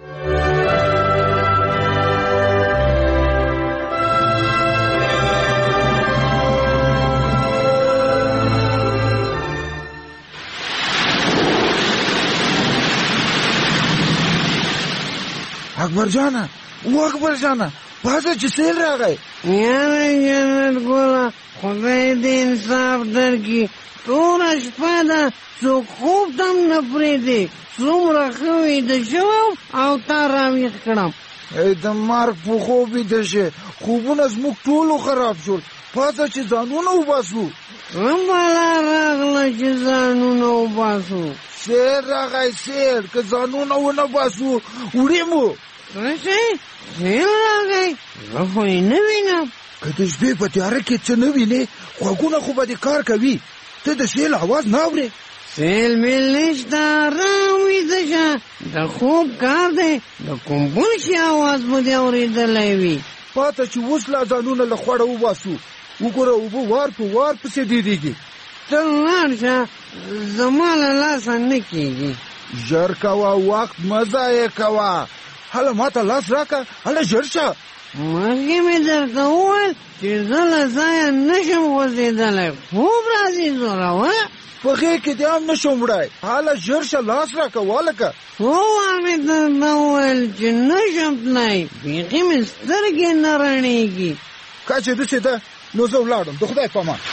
Y: اکبر جانا اکبر جانا پاسه چې سیل راغی.
Z: یاره جنت ګوله خدای دې انصاف درکړي، توره شپه ده څوک خوب تم نه پرېږدي څومره ښه ویده شوم او تا راویښ کړم
Y: د مرګ په خوب ویده شې خوبونه زموږ ټولو خراب شول پاڅه چې ځانونه وباسو
Z: بلا راغله چې ځانونه وباسو
Y: سیر راغی سیر که ځانونه ونه باسو وړې مو
Z: څه سیر راغی زه خو یې نه وینم
Y: که د شپې په تیاره کې څه نه وینې غوږونه خو به دې کار کوي ته د سیل اواز نه اورې
Z: سیل میل نشته ارام ویده شه د خوب کار دی د کوم بل شي اواز به دې اورېدلی وي
Y: پاته چې اوس لا ځانونه له خوړه وباسو وګوره اوبه وار په وار پسې ډېرېږي
Z: ته لاړ شه زما له لاسه نه کېږي
Y: ژر کوه وخت مه ضایع کوه هله ما ته لاس راکړه هله ژر شه
Z: مخکې مې درته وویل چې زه له ځایه نشم غورځېدلی خوب راځي زوروه
Y: په غېږ کې دې هم نشم وړی هله ژر شه لاس راکړه والکه
Z: څو وار مې درته وویل چې نشم تللی بیخي مې سترګې نه رڼېږي
Y: که چې داسې ده نو زه ولاړم د خدای په امان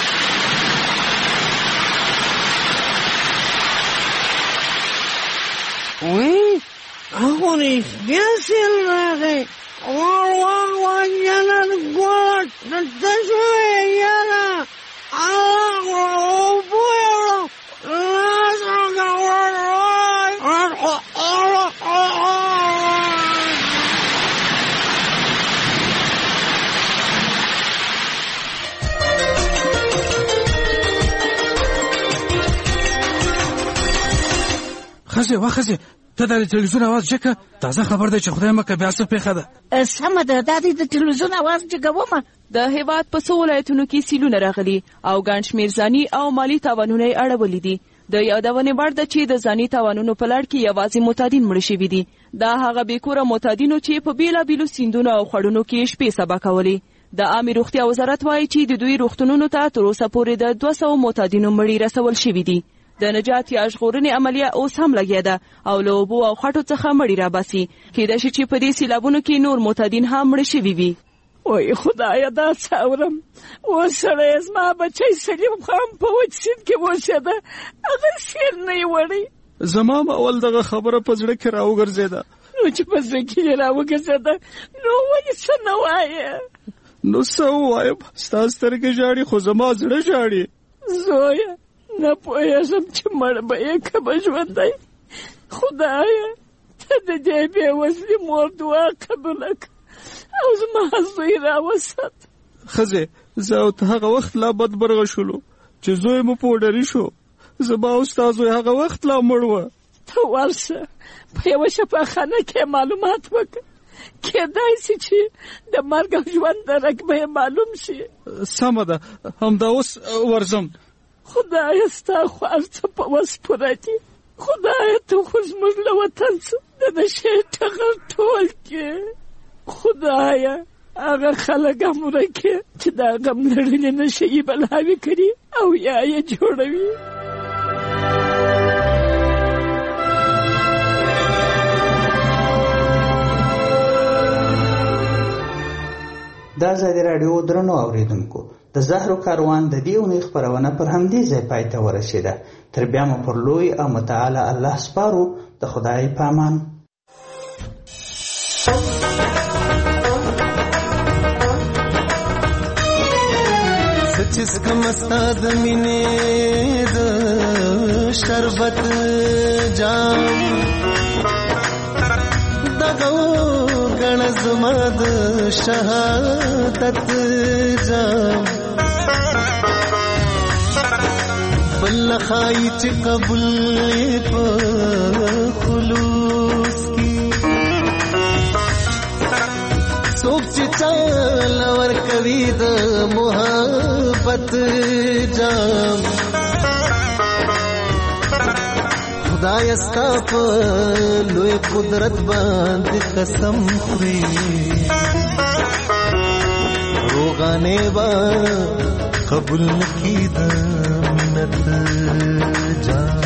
Z: وایي هغو رښتیا سیل راغی واه یاله ګوره ته شوې یاله اوبو یوړم لاس
J: ښځې ته د تلویزیون اواز جګه تازه خبر دی چې خدای مکه بیا څه پېښه ده
O: سمه ده دا د تلویزیون اواز جګومه
R: د هیواد په څو ولایتونو کې سیلونه راغلي او ګڼ شمېر ځاني او مالي تاوانونه یې اړولي دي د یادونې وړ ده چې د ځاني تاوانونو په لړ کې یوازې معتادین مړه شوي دي دا هغه بېکوره معتادینو چې په بېلابېلو سیندونو او خړونو کې شپې سبا کولې د عامې روغتیا وزارت وایي چې د دوی روغتونونو ته تر اوسه پورې د 200 معتادینو مړي رسول شوي دي د نجات یا ژغورنې عملیه اوس هم لګیا ده او له اوبو او خټو څخه مړي راباسي کېدای شي چې په دې سیلابونو کې نور معتادین هم مړه شوي وي
O: وای خدایه دا څه اورم اوس سړی زما بچی سلیم خان په وچ سیند کې اوسېده هغه سیل نه یې وړی
J: زما هم اول دغه خبره په زړه کې راوګرځېده
O: نو چې په زړه کې یې راوګرځېده نو ولې څه نه وایې
J: نو څه ووایم ستا سترګې ژاړي خو زما زړه ژاړي
O: زویه نه پوهېږم چې مړ به یې که به ژوندی خدایه ته د دې بېوزلي مور دعا قبوله کړه او زما زوی راوسات
J: ښځې زه او ته هغه وخت لا بدبرغه شولو چې زوی مو پوډري شو زما او ستا زوی هغه وخت لا مړ وه
O: ته ورشه په یوه شفاخانه کې معلومات وکړه کېدای شي چې د مرګ او ژوند درک به یې معلوم شي
J: سمه ده همدا اوس ورځم
O: خدایه ستا خو هر څه په وس پوره دي خدایه ته خو زموږ له وطن څخه د نشې ټغر ټول کې خدایه هغه خلک هم ورکې چې دا غم لرلې نشه یې بلاوې کړي او یا یې جوړوي
D: دا ازادي راډیو درنو اوریدونکو د زهرو کاروان د دې اونۍ خپرونه پر همدې ځای پای ته ورسېده تر بیا مو پر لوی او متعال الله سپارو د خدای په امان
S: سچس کم استاد مینه د شربت جام دغو غنز مد شهادت جام بل خای چې قبول په خلوص کی څوک چې چل ور کوي د محبت جام خدای ستا په لوی قدرت باندې قسم خوري روغانه با قبول نکي د منت جام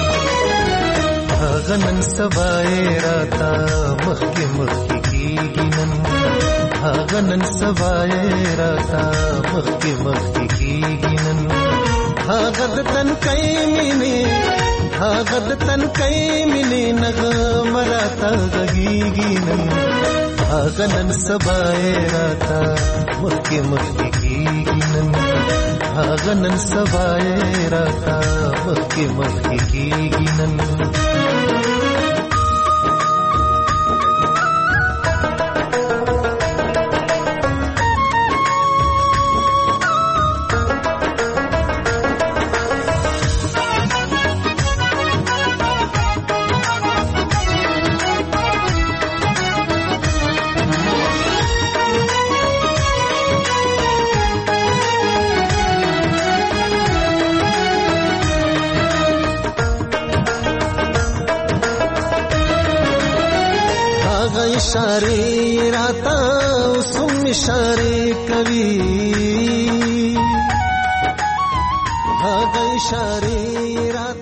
S: هغه نن سبای راتا مخکې مخکې کیږي نن هغه نن سبای راتا مخکې مخکې کیږي نن هغه د تنکۍ مینې هغه د تنکۍ مینې نغمه راته غږیږي نن هغه نن سبا یې راته مخکې مخکې کېږي نن هغه نن سبا یې راته مخکې مخکې کېږي نن इशारे राता उसम इशारे कवि हाँ इशारे